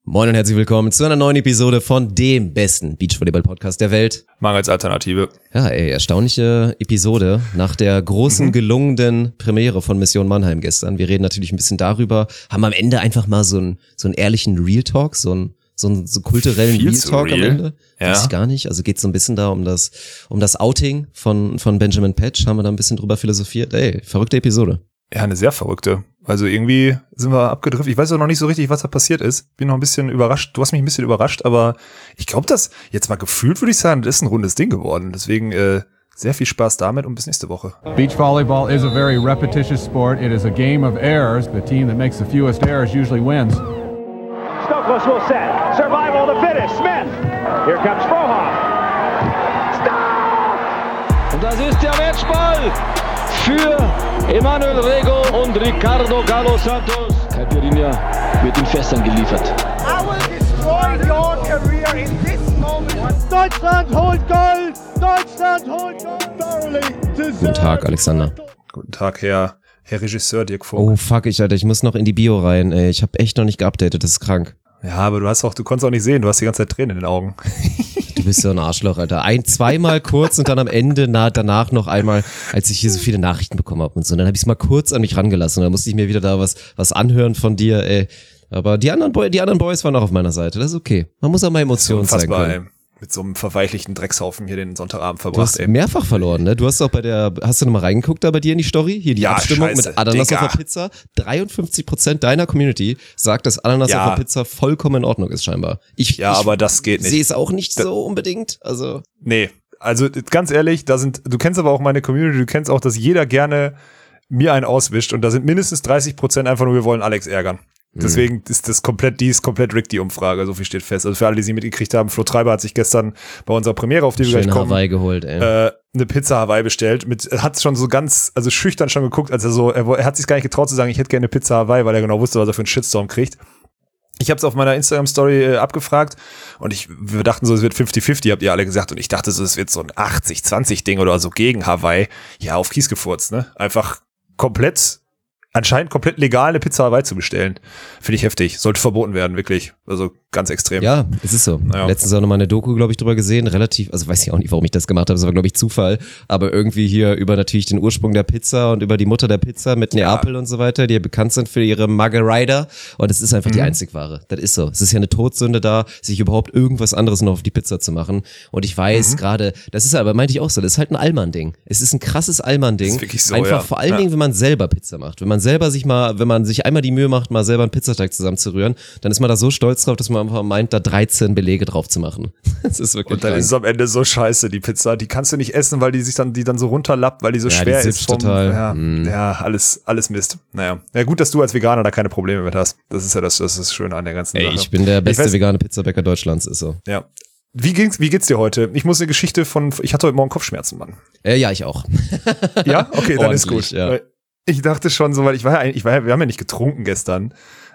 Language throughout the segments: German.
Moin und herzlich willkommen zu einer neuen Episode von dem besten Beachvolleyball-Podcast der Welt. Mangels Alternative. Ja, erstaunliche Episode nach der großen, gelungenen Premiere von Mission Mannheim gestern. Wir reden natürlich ein bisschen darüber, haben am Ende einfach mal so einen ehrlichen Real Talk, so einen kulturellen Real Talk am Ende. Ja. Weiß ich gar nicht. Also geht's so ein bisschen da um das Outing von Benjamin Patch, haben wir da ein bisschen drüber philosophiert. Ey, verrückte Episode. Ja, eine sehr verrückte. Also irgendwie sind wir abgedriftet. Ich weiß auch noch nicht so richtig, was da passiert ist. Bin noch ein bisschen überrascht. Du hast mich ein bisschen überrascht, aber ich glaube, das jetzt mal gefühlt, würde ich sagen, das ist ein rundes Ding geworden. Deswegen sehr viel Spaß damit und bis nächste Woche. Beach volleyball is a very repetitious sport. It is a game of errors. The team that makes the fewest errors usually wins. Stokos will set. Survival of the fittest. Smith. Here comes Frohoff. Stop! Und das ist der Matchball für Emanuel Rego und Ricardo Galo Santos. Caipirinha wird in Fässern geliefert. I will destroy your career in this moment. Deutschland holt Gold! Deutschland holt Gold! Guten Tag, Alexander. Guten Tag, Herr Regisseur Dirk Vogt. Oh fuck, ich muss noch in die Bio rein, ey. Ich habe echt noch nicht geupdatet, das ist krank. Ja, aber du konntest auch nicht sehen, du hast die ganze Zeit Tränen in den Augen. Du bist so ein Arschloch, Alter. Zweimal kurz und dann am Ende danach noch einmal, als ich hier so viele Nachrichten bekommen habe und so. Und dann habe ich es mal kurz an mich rangelassen und dann musste ich mir wieder da was anhören von dir, ey. Aber die anderen Boys waren auch auf meiner Seite, das ist okay. Man muss auch mal Emotionen zeigen können. Ey. Mit so einem verweichlichen Dreckshaufen hier den Sonntagabend Du verbracht. hast mehrfach verloren, ne? Du hast auch hast du nochmal reingeguckt da bei dir in die Story? Hier die Abstimmung scheiße, mit Ananas Digga. auf der Pizza. 53% deiner Community sagt, dass Ananas auf der Pizza vollkommen in Ordnung ist scheinbar. Aber das geht nicht. Ich sehe es auch nicht so unbedingt, also. Nee, also ganz ehrlich, du kennst aber auch meine Community, du kennst auch, dass jeder gerne mir einen auswischt und da sind mindestens 30% einfach nur, wir wollen Alex ärgern. Deswegen ist die ist komplett rigged, die Umfrage, so viel steht fest. Also für alle, die sie mitgekriegt haben, Flo Treiber hat sich gestern bei unserer Premiere, auf die wir gleich kommen, Hawaii geholt, ey. eine Pizza Hawaii bestellt. Hat schon so ganz, also schüchtern schon geguckt, als er hat sich gar nicht getraut zu sagen, ich hätte gerne eine Pizza Hawaii, weil er genau wusste, was er für einen Shitstorm kriegt. Ich habe es auf meiner Instagram-Story abgefragt und wir dachten so, es wird 50-50, habt ihr alle gesagt. Und ich dachte so, es wird so ein 80-20-Ding oder so gegen Hawaii. Ja, auf Kies gefurzt, ne? Einfach anscheinend komplett legal eine Pizza Hawaii zu bestellen. Finde ich heftig. Sollte verboten werden, wirklich. Also ganz extrem. Ja, es ist so. Ja. Letztens auch nochmal eine Doku, glaube ich, drüber gesehen. Relativ, also weiß ich auch nicht, warum ich das gemacht habe. Das war, glaube ich, Zufall. Aber irgendwie hier über natürlich den Ursprung der Pizza und über die Mutter der Pizza mit Neapel und so weiter, die ja bekannt sind für ihre Margarita. Und es ist einfach die Einzigware. Das ist so. Es ist ja eine Todsünde da, sich überhaupt irgendwas anderes noch auf die Pizza zu machen. Und ich weiß gerade, das ist aber, meinte ich auch so, das ist halt ein Allmann-Ding. Es ist ein krasses Allmann-Ding. Das ist wirklich so, einfach ja. vor allen Dingen, wenn man selber Pizza macht. Wenn man sich einmal die Mühe macht, mal selber einen Pizzateig zusammenzurühren, dann ist man da so stolz drauf, dass man einfach meint, da 13 Belege drauf zu machen. Das ist wirklich Und dann ist es am Ende so scheiße, die Pizza. Die kannst du nicht essen, weil die dann so runterlappt, weil die so schwer die ist. Total. Ja, alles Mist. Naja. Ja, gut, dass du als Veganer da keine Probleme mit hast. Das ist ja das Schöne an der ganzen Sache. Ich bin der beste vegane Pizzabäcker Deutschlands, ist so. Ja. Wie geht's dir heute? Ich muss eine Geschichte ich hatte heute Morgen Kopfschmerzen, Mann. Ja, ich auch. Ja? Okay, dann ist gut. Ja. Ich dachte schon so, weil wir haben ja nicht getrunken gestern,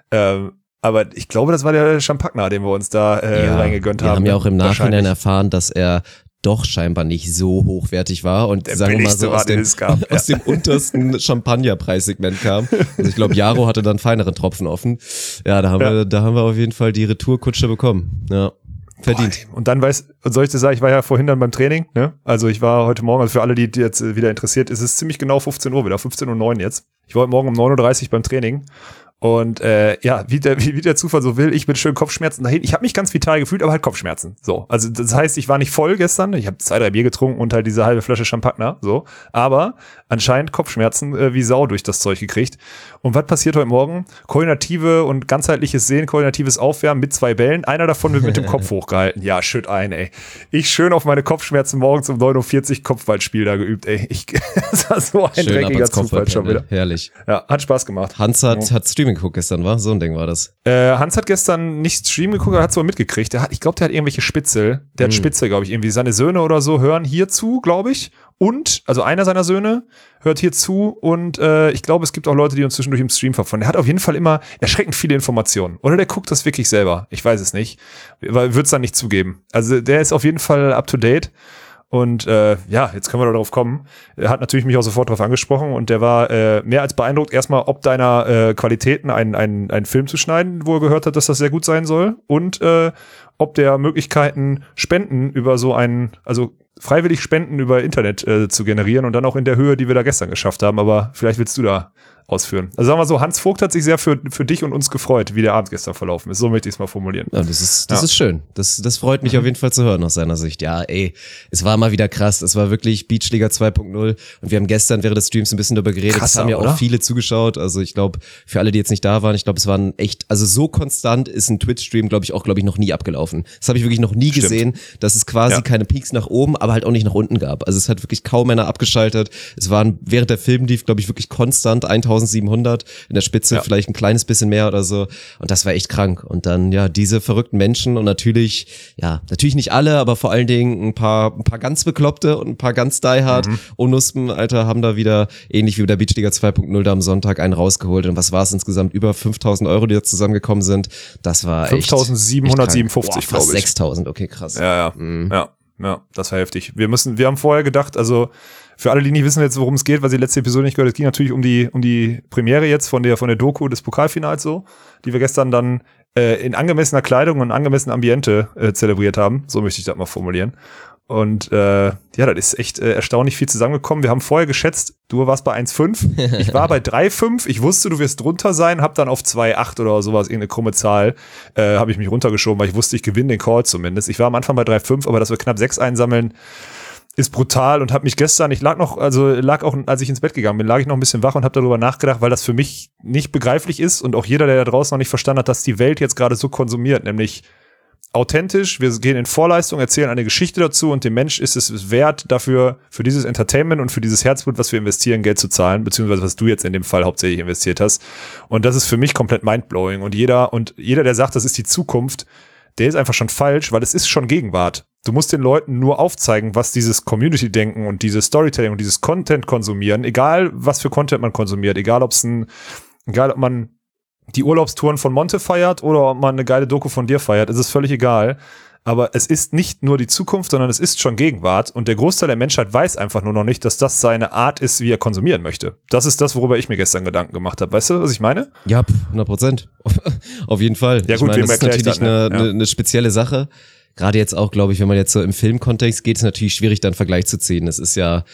aber ich glaube, das war der Champagner, den wir uns da reingegönnt haben. Wir haben ja auch im Nachhinein Wahrscheinlich. erfahren, dass er doch scheinbar nicht so hochwertig war und Der sagen wir mal so billigste aus dem untersten Champagnerpreissegment kam. Also ich glaube, Jaro hatte dann feineren Tropfen offen. Ja, da haben wir auf jeden Fall die Retourkutsche bekommen. Ja. Verdient. Boah, und dann soll ich dir sagen, ich war ja vorhin dann beim Training, ne? Also ich war heute Morgen, also für alle, die jetzt wieder interessiert, ist es ziemlich genau 15 Uhr wieder, 15:09 Uhr jetzt. Ich war heute Morgen um 9:30 Uhr beim Training. Und wie der Zufall so will, ich bin schön Kopfschmerzen dahin. Ich habe mich ganz vital gefühlt, aber halt Kopfschmerzen. So, also das heißt, ich war nicht voll gestern. Ich habe 2-3 Bier getrunken und halt diese halbe Flasche Champagner. So, aber anscheinend Kopfschmerzen wie Sau durch das Zeug gekriegt. Und was passiert heute Morgen? Koordinative und ganzheitliches Sehen, koordinatives Aufwärmen mit 2 Bällen. Einer davon wird mit dem Kopf hochgehalten. Ja, schütt ein, ey. Ich schön auf meine Kopfschmerzen morgens um 9:40 Uhr Kopfballspiel da geübt, ey. Das war so ein schön dreckiger Zufall schon wieder. Herrlich. Ja, hat Spaß gemacht. Hans hat Streaming geguckt gestern, war? So ein Ding war das. Hans hat gestern nicht Stream geguckt, er hat es aber mitgekriegt. Ich glaube, der hat irgendwelche Spitzel. Der hat Spitzel, glaube ich, irgendwie. Seine Söhne oder so hören hier zu, glaube ich. Und, also einer seiner Söhne hört hier zu und ich glaube, es gibt auch Leute, die uns zwischendurch im Stream verfolgen. Der hat auf jeden Fall immer erschreckend viele Informationen. Oder der guckt das wirklich selber. Ich weiß es nicht. Wird es dann nicht zugeben. Also der ist auf jeden Fall up to date. Und jetzt können wir darauf kommen. Er hat natürlich mich auch sofort darauf angesprochen und der war mehr als beeindruckt, erstmal ob deiner Qualitäten einen Film zu schneiden, wo er gehört hat, dass das sehr gut sein soll, und ob der Möglichkeiten, Spenden über freiwillig Spenden über Internet zu generieren und dann auch in der Höhe, die wir da gestern geschafft haben. Aber vielleicht willst du da ausführen. Also sagen wir so, Hans Vogt hat sich sehr für dich und uns gefreut, wie der Abend gestern verlaufen ist. So möchte ich es mal formulieren. Ja, das ist schön. Das freut mich auf jeden Fall zu hören aus seiner Sicht. Ja, es war mal wieder krass. Es war wirklich Beachliga 2.0 und wir haben gestern während des Streams ein bisschen darüber geredet. Krasser, es haben ja oder? auch viele zugeschaut. Also ich glaube, für alle, die jetzt nicht da waren, ich glaube, es waren echt, also so konstant ist ein Twitch-Stream, glaube ich, noch nie abgelaufen. Das habe ich wirklich noch nie gesehen, dass es quasi keine Peaks nach oben, aber halt auch nicht nach unten gab. Also es hat wirklich kaum einer abgeschaltet. Es waren während der Film lief, glaube ich, wirklich konstant 1700. In der Spitze vielleicht ein kleines bisschen mehr oder so. Und das war echt krank. Und dann, diese verrückten Menschen und natürlich nicht alle, aber vor allen Dingen ein paar ganz Bekloppte und ein paar ganz diehard Onuspen, Alter, haben da wieder, ähnlich wie bei der Beachliga 2.0 da am Sonntag einen rausgeholt. Und was war es insgesamt? Über 5.000 Euro, die da zusammengekommen sind. Das war echt 5.757, glaube ich. 6.000, okay, krass. Ja, das war heftig. Wir haben vorher gedacht, also für alle, die nicht wissen jetzt, worum es geht, weil sie die letzte Episode nicht gehört, es ging natürlich um die Premiere jetzt von der Doku des Pokalfinals so, die wir gestern dann in angemessener Kleidung und angemessenem Ambiente zelebriert haben. So möchte ich das mal formulieren. Und das ist echt erstaunlich viel zusammengekommen. Wir haben vorher geschätzt, du warst bei 1,5, ich war bei 3,5, ich wusste, du wirst drunter sein, hab dann auf 2,8 oder sowas, irgendeine krumme Zahl, habe ich mich runtergeschoben, weil ich wusste, ich gewinne den Call zumindest. Ich war am Anfang bei 3,5, aber dass wir knapp 6 einsammeln, ist brutal, und habe mich gestern, lag auch, als ich ins Bett gegangen bin, lag ich noch ein bisschen wach und habe darüber nachgedacht, weil das für mich nicht begreiflich ist und auch jeder, der da draußen noch nicht verstanden hat, dass die Welt jetzt gerade so konsumiert, nämlich authentisch, wir gehen in Vorleistung, erzählen eine Geschichte dazu und dem Mensch ist es wert, dafür für dieses Entertainment und für dieses Herzblut, was wir investieren, Geld zu zahlen, beziehungsweise was du jetzt in dem Fall hauptsächlich investiert hast. Und das ist für mich komplett mindblowing. Und jeder, der sagt, das ist die Zukunft, der ist einfach schon falsch, weil es ist schon Gegenwart. Du musst den Leuten nur aufzeigen, was dieses Community-Denken und dieses Storytelling und dieses Content konsumieren, egal was für Content man konsumiert, egal ob man die Urlaubstouren von Monte feiert oder ob man eine geile Doku von dir feiert, ist es völlig egal. Aber es ist nicht nur die Zukunft, sondern es ist schon Gegenwart. Und der Großteil der Menschheit weiß einfach nur noch nicht, dass das seine Art ist, wie er konsumieren möchte. Das ist das, worüber ich mir gestern Gedanken gemacht habe. Weißt du, was ich meine? Ja, 100%. Auf jeden Fall. Ja gut, ich meine, das ist natürlich das, eine spezielle Sache. Gerade jetzt auch, glaube ich, wenn man jetzt so im Filmkontext geht, ist natürlich schwierig, da einen Vergleich zu ziehen. Es ist ja,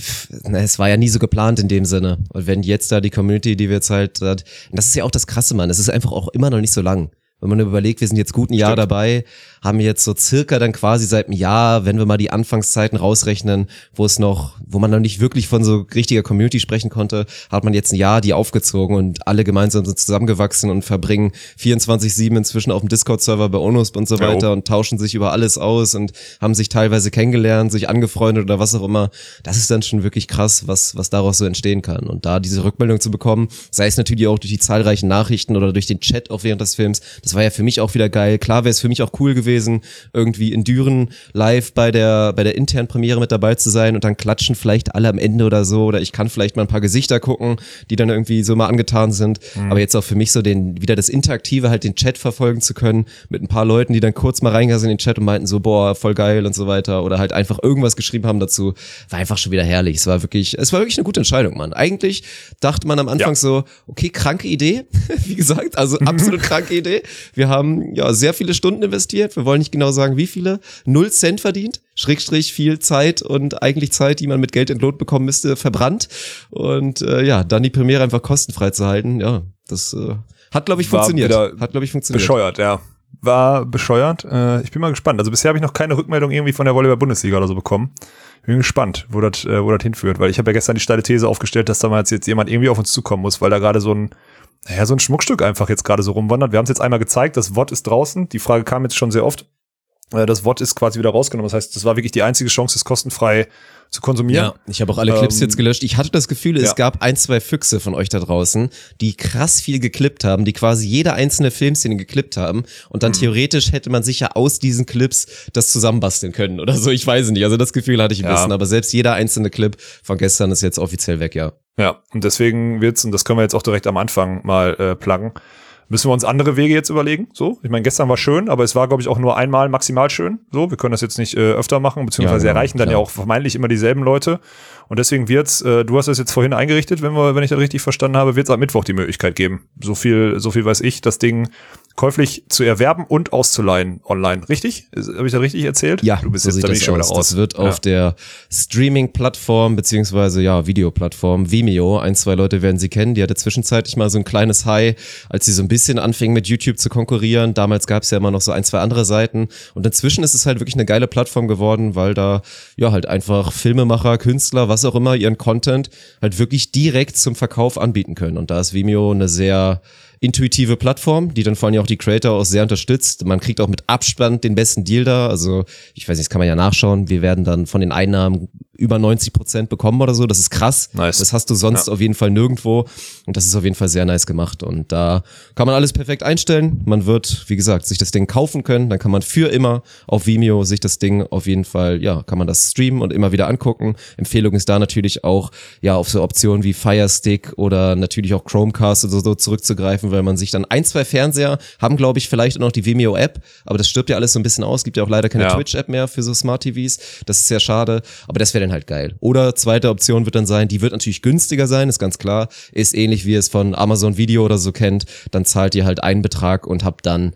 es war ja nie so geplant in dem Sinne. Und wenn jetzt da die Community, die wir jetzt halt, das ist ja auch das Krasse, Mann. Es ist einfach auch immer noch nicht so lang. Wenn man überlegt, wir sind jetzt gut ein Jahr dabei, haben jetzt so circa dann quasi seit einem Jahr, wenn wir mal die Anfangszeiten rausrechnen, wo man noch nicht wirklich von so richtiger Community sprechen konnte, hat man jetzt ein Jahr die aufgezogen und alle gemeinsam sind zusammengewachsen und verbringen 24/7 inzwischen auf dem Discord-Server bei Onusp und so weiter und tauschen sich über alles aus und haben sich teilweise kennengelernt, sich angefreundet oder was auch immer. Das ist dann schon wirklich krass, was daraus so entstehen kann. Und da diese Rückmeldung zu bekommen, sei es natürlich auch durch die zahlreichen Nachrichten oder durch den Chat auch während des Films, das war ja für mich auch wieder geil. Klar wäre es für mich auch cool gewesen, irgendwie in Düren live bei der internen Premiere mit dabei zu sein und dann klatschen vielleicht alle am Ende oder so, oder ich kann vielleicht mal ein paar Gesichter gucken, die dann irgendwie so mal angetan sind. Aber jetzt auch für mich so wieder das Interaktive, halt den Chat verfolgen zu können mit ein paar Leuten, die dann kurz mal reingegangen sind in den Chat und meinten so, boah, voll geil und so weiter, oder halt einfach irgendwas geschrieben haben dazu, war einfach schon wieder herrlich. Es war wirklich eine gute Entscheidung, Mann. Eigentlich dachte man am Anfang so, okay, kranke Idee, wie gesagt, also absolut kranke Idee. Wir haben ja sehr viele Stunden investiert. Wir wollen nicht genau sagen, wie viele. 0 Cent verdient. Schrägstrich viel Zeit und eigentlich Zeit, die man mit Geld entlohnt bekommen müsste, verbrannt. Und dann die Premiere einfach kostenfrei zu halten. Ja, das hat, glaube ich, funktioniert. Bescheuert, ja. War bescheuert. Ich bin mal gespannt. Also bisher habe ich noch keine Rückmeldung irgendwie von der Volleyball-Bundesliga oder so bekommen. Bin gespannt, wo das hinführt. Weil ich habe ja gestern die steile These aufgestellt, dass damals jetzt jemand irgendwie auf uns zukommen muss, weil da gerade so ein Schmuckstück einfach jetzt gerade so rumwandert. Wir haben es jetzt einmal gezeigt, das VOD ist draußen. Die Frage kam jetzt schon sehr oft. Das VOD ist quasi wieder rausgenommen. Das heißt, das war wirklich die einzige Chance, es kostenfrei zu konsumieren. Ja, ich habe auch alle Clips jetzt gelöscht. Ich hatte das Gefühl, es gab 1, 2 Füchse von euch da draußen, die krass viel geklippt haben, die quasi jede einzelne Filmszene geklippt haben und dann theoretisch hätte man sich ja aus diesen Clips das zusammenbasteln können oder so. Ich weiß nicht. Also das Gefühl hatte ich ein bisschen, aber selbst jeder einzelne Clip von gestern ist jetzt offiziell weg, ja. Ja, und deswegen und das können wir jetzt auch direkt am Anfang mal pluggen, Müssen wir uns andere Wege jetzt überlegen? So, ich meine, gestern war schön, aber es war, glaube ich, auch nur einmal maximal schön. So, wir können das jetzt nicht öfter machen, beziehungsweise erreichen dann ja auch vermeintlich immer dieselben Leute. Und deswegen wird's, du hast das jetzt vorhin eingerichtet, wenn ich das richtig verstanden habe, wird's am Mittwoch die Möglichkeit geben. So viel weiß ich, das Ding käuflich zu erwerben und auszuleihen online. Richtig? Habe ich das richtig erzählt? Ja, du bist so jetzt sieht da das schon wieder aus. raus. Das wird auf der Streaming-Plattform beziehungsweise Videoplattform Vimeo. 1-2 Leute werden sie kennen. Die hatte zwischenzeitlich mal so ein kleines High, als sie so ein bisschen anfing mit YouTube zu konkurrieren. Damals gab es ja immer noch so 1-2 andere Seiten. Und inzwischen ist es halt wirklich eine geile Plattform geworden, weil da halt einfach Filmemacher, Künstler, was auch immer, ihren Content halt wirklich direkt zum Verkauf anbieten können. Und da ist Vimeo eine sehr intuitive Plattform, die dann vor allem auch die Creator auch sehr unterstützt. Man kriegt auch mit Abstand den besten Deal da. Also ich weiß nicht, das kann man ja nachschauen. Wir werden dann von den Einnahmen über 90% bekommen oder so. Das ist krass. Nice. Das hast du sonst auf jeden Fall nirgendwo. Und das ist auf jeden Fall sehr nice gemacht. Und da kann man alles perfekt einstellen. Man wird, wie gesagt, sich das Ding kaufen können. Dann kann man für immer auf Vimeo sich das Ding auf jeden Fall, kann man das streamen und immer wieder angucken. Empfehlung ist da natürlich auch, auf so Optionen wie Fire Stick oder natürlich auch Chromecast oder so zurückzugreifen, weil man sich dann 1-2 Fernseher haben, glaube ich, vielleicht auch noch die Vimeo-App. Aber das stirbt ja alles so ein bisschen aus. Gibt ja auch leider keine Twitch-App mehr für so Smart-TVs. Das ist sehr schade. Aber das wäre dann halt geil. Oder zweite Option wird dann sein, die wird natürlich günstiger sein, ist ganz klar. Ist ähnlich wie ihr es von Amazon Video oder so kennt. Dann zahlt ihr halt einen Betrag und habt dann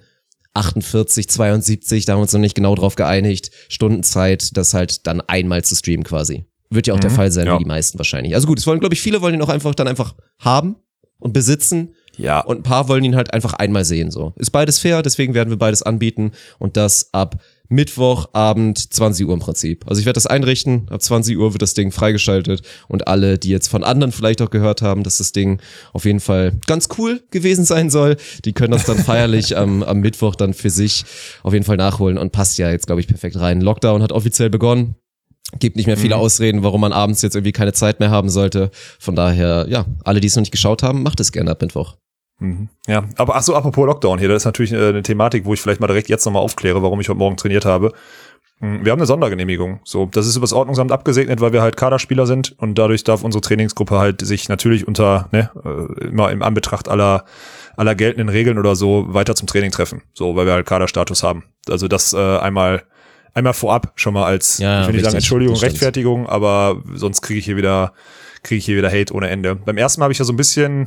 48, 72, da haben wir uns noch nicht genau drauf geeinigt, Stunden Zeit, das halt dann einmal zu streamen quasi. Wird ja auch der Fall sein, wie die meisten wahrscheinlich. Also gut, es wollen, glaube ich, viele wollen ihn auch einfach haben und besitzen. Ja. Und ein paar wollen ihn halt einfach einmal sehen, so. Ist beides fair, deswegen werden wir beides anbieten und das ab Mittwochabend 20 Uhr im Prinzip. Also ich werde das einrichten, ab 20 Uhr wird das Ding freigeschaltet und alle, die jetzt von anderen vielleicht auch gehört haben, dass das Ding auf jeden Fall ganz cool gewesen sein soll, die können das dann feierlich am Mittwoch dann für sich auf jeden Fall nachholen und passt ja jetzt, glaube ich, perfekt rein. Lockdown hat offiziell begonnen. Gibt nicht mehr viele Ausreden, warum man abends jetzt irgendwie keine Zeit mehr haben sollte. Von daher, alle, die es noch nicht geschaut haben, macht es gerne ab Mittwoch. Ja, aber apropos Lockdown hier, das ist natürlich eine Thematik, wo ich vielleicht mal direkt jetzt nochmal aufkläre, warum ich heute Morgen trainiert habe. Wir haben eine Sondergenehmigung. So, das ist übers Ordnungsamt abgesegnet, weil wir halt Kaderspieler sind und dadurch darf unsere Trainingsgruppe halt sich natürlich unter, immer im Anbetracht aller geltenden Regeln oder so weiter zum Training treffen. So, weil wir halt Kaderstatus haben. Also das einmal vorab schon mal als, ich will nicht sagen Entschuldigung, Rechtfertigung, aber sonst kriege ich hier wieder Hate ohne Ende. Beim ersten Mal habe ich so ein bisschen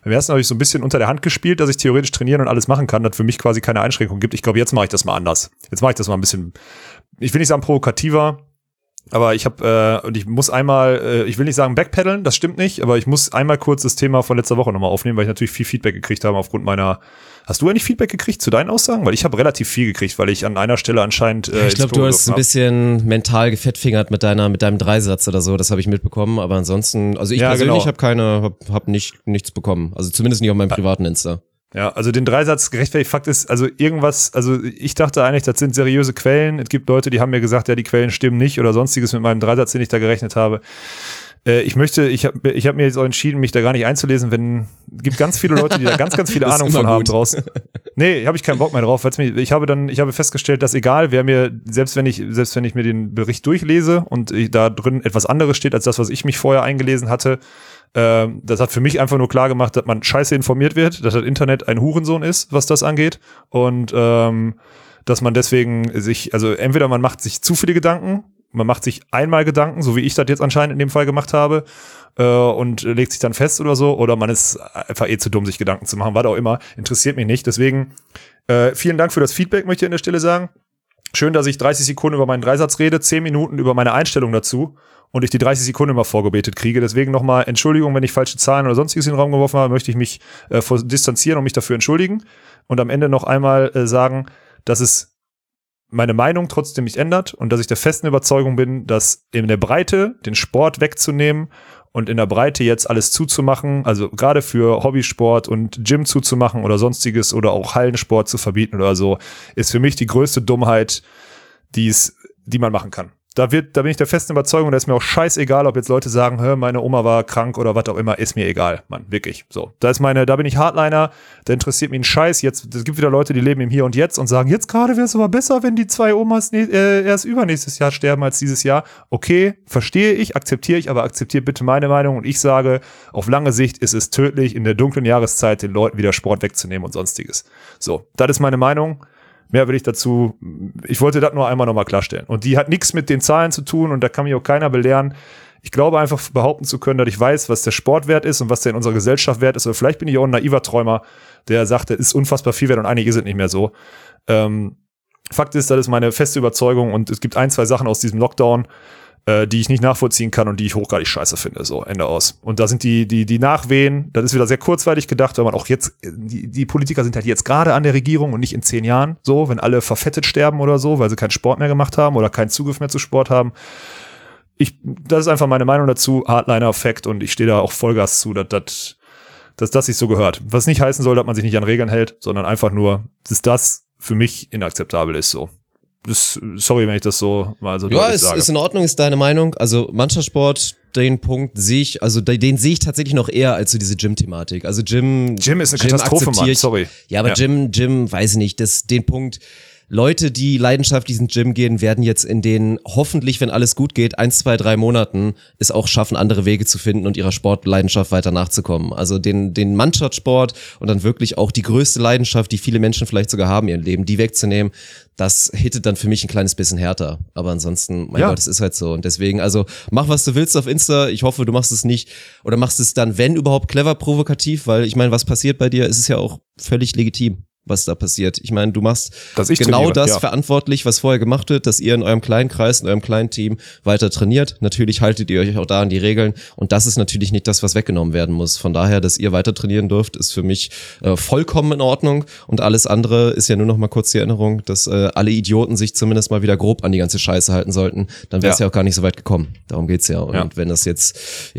unter der Hand gespielt, dass ich theoretisch trainieren und alles machen kann, dass für mich quasi keine Einschränkung gibt. Ich glaube, jetzt mache ich das mal anders. Jetzt mache ich das mal ein bisschen, ich will nicht sagen provokativer, aber ich habe und ich muss einmal, ich will nicht sagen backpedalen, das stimmt nicht, aber ich muss einmal kurz das Thema von letzter Woche nochmal aufnehmen, weil ich natürlich viel Feedback gekriegt habe aufgrund meiner. Hast du eigentlich Feedback gekriegt zu deinen Aussagen? Weil ich habe relativ viel gekriegt, weil ich an einer Stelle anscheinend ich glaube, du hast ein bisschen mental gefettfingert mit deinem Dreisatz oder so, das habe ich mitbekommen, aber ansonsten, also ich persönlich hab nichts bekommen, also zumindest nicht auf meinem privaten Insta. Ja, also den Dreisatz gerechtfertigt, Fakt ist, also ich dachte eigentlich, das sind seriöse Quellen. Es gibt Leute, die haben mir gesagt, ja, die Quellen stimmen nicht oder sonstiges mit meinem Dreisatz, den ich da gerechnet habe. Ich habe mir jetzt auch entschieden, mich da gar nicht einzulesen, gibt ganz viele Leute, die da ganz, ganz viele Ahnung von haben draußen. Nee, habe ich keinen Bock mehr drauf, ich habe festgestellt, dass egal, wer mir, selbst wenn ich mir den Bericht durchlese und da drin etwas anderes steht, als das, was ich mich vorher eingelesen hatte, das hat für mich einfach nur klar gemacht, dass man scheiße informiert wird, dass das Internet ein Hurensohn ist, was das angeht und dass man deswegen entweder man macht sich zu viele Gedanken, man macht sich einmal Gedanken, so wie ich das jetzt anscheinend in dem Fall gemacht habe, und legt sich dann fest oder so, oder man ist einfach zu dumm, sich Gedanken zu machen, was auch immer, interessiert mich nicht. Deswegen vielen Dank für das Feedback, möchte ich an der Stelle sagen. Schön, dass ich 30 Sekunden über meinen Dreisatz rede, 10 Minuten über meine Einstellung dazu und ich die 30 Sekunden immer vorgebetet kriege. Deswegen nochmal Entschuldigung, wenn ich falsche Zahlen oder sonstiges in den Raum geworfen habe, möchte ich mich distanzieren und mich dafür entschuldigen und am Ende noch einmal sagen, dass es meine Meinung trotzdem nicht ändert und dass ich der festen Überzeugung bin, dass in der Breite den Sport wegzunehmen und in der Breite jetzt alles zuzumachen, also gerade für Hobbysport und Gym zuzumachen oder sonstiges oder auch Hallensport zu verbieten oder so, ist für mich die größte Dummheit, die man machen kann. Da bin ich der festen Überzeugung, da ist mir auch scheißegal, ob jetzt Leute sagen, meine Oma war krank oder was auch immer, ist mir egal, Mann, wirklich. So, da bin ich Hardliner, da interessiert mich ein Scheiß. Es gibt wieder Leute, die leben im Hier und Jetzt und sagen, jetzt gerade wäre es aber besser, wenn die 2 Omas erst übernächstes Jahr sterben als dieses Jahr. Okay, verstehe ich, akzeptiere ich, aber akzeptiert bitte meine Meinung und ich sage, auf lange Sicht ist es tödlich, in der dunklen Jahreszeit den Leuten wieder Sport wegzunehmen und sonstiges. So, das ist meine Meinung. Mehr will ich dazu, ich wollte das nur einmal nochmal klarstellen. Und die hat nichts mit den Zahlen zu tun und da kann mich auch keiner belehren. Ich glaube einfach behaupten zu können, dass ich weiß, was der Sport wert ist und was der in unserer Gesellschaft wert ist. Oder vielleicht bin ich auch ein naiver Träumer, der sagt, das ist unfassbar viel wert und einige sind nicht mehr so. Fakt ist, das ist meine feste Überzeugung und es gibt 1, 2 Sachen aus diesem Lockdown, die ich nicht nachvollziehen kann und die ich hochgradig scheiße finde. So, Ende aus. Und da sind die Nachwehen, das ist wieder sehr kurzweilig gedacht, weil man auch jetzt, die Politiker sind halt jetzt gerade an der Regierung und nicht in 10 Jahren, so, wenn alle verfettet sterben oder so, weil sie keinen Sport mehr gemacht haben oder keinen Zugriff mehr zu Sport haben. Das ist einfach meine Meinung dazu, Hardliner-Fact und ich stehe da auch Vollgas zu, dass das sich so gehört. Was nicht heißen soll, dass man sich nicht an Regeln hält, sondern einfach nur, dass das für mich inakzeptabel ist, so. Sorry, wenn ich das so mal so deutlich sage. Ja, ist in Ordnung, ist deine Meinung. Also Mannschaftssport, den Punkt sehe ich, also den sehe ich tatsächlich noch eher als so diese Gym-Thematik. Also Gym ist eine Katastrophe, Mann, sorry. Ja, aber ja. Gym, weiß ich nicht, den Punkt, Leute, die leidenschaftlich ins Gym gehen, werden jetzt in den, hoffentlich, wenn alles gut geht, 1, 2, 3 Monaten es auch schaffen, andere Wege zu finden und ihrer Sportleidenschaft weiter nachzukommen. Also den Mannschaftssport und dann wirklich auch die größte Leidenschaft, die viele Menschen vielleicht sogar haben in ihrem Leben, die wegzunehmen, das hittet dann für mich ein kleines bisschen härter. Aber ansonsten, mein Gott, es ist halt so. Und deswegen, also mach, was du willst auf Insta. Ich hoffe, du machst es nicht oder machst es dann, wenn überhaupt, clever provokativ, weil ich meine, was passiert bei dir, ist es ja auch völlig legitim, was da passiert. Ich meine, du machst genau das verantwortlich, was vorher gemacht wird, dass ihr in eurem kleinen Kreis, in eurem kleinen Team weiter trainiert. Natürlich haltet ihr euch auch da an die Regeln und das ist natürlich nicht das, was weggenommen werden muss. Von daher, dass ihr weiter trainieren dürft, ist für mich vollkommen in Ordnung und alles andere ist ja nur noch mal kurz die Erinnerung, dass alle Idioten sich zumindest mal wieder grob an die ganze Scheiße halten sollten. Dann wäre es ja auch gar nicht so weit gekommen. Darum geht's ja. Und wenn das jetzt,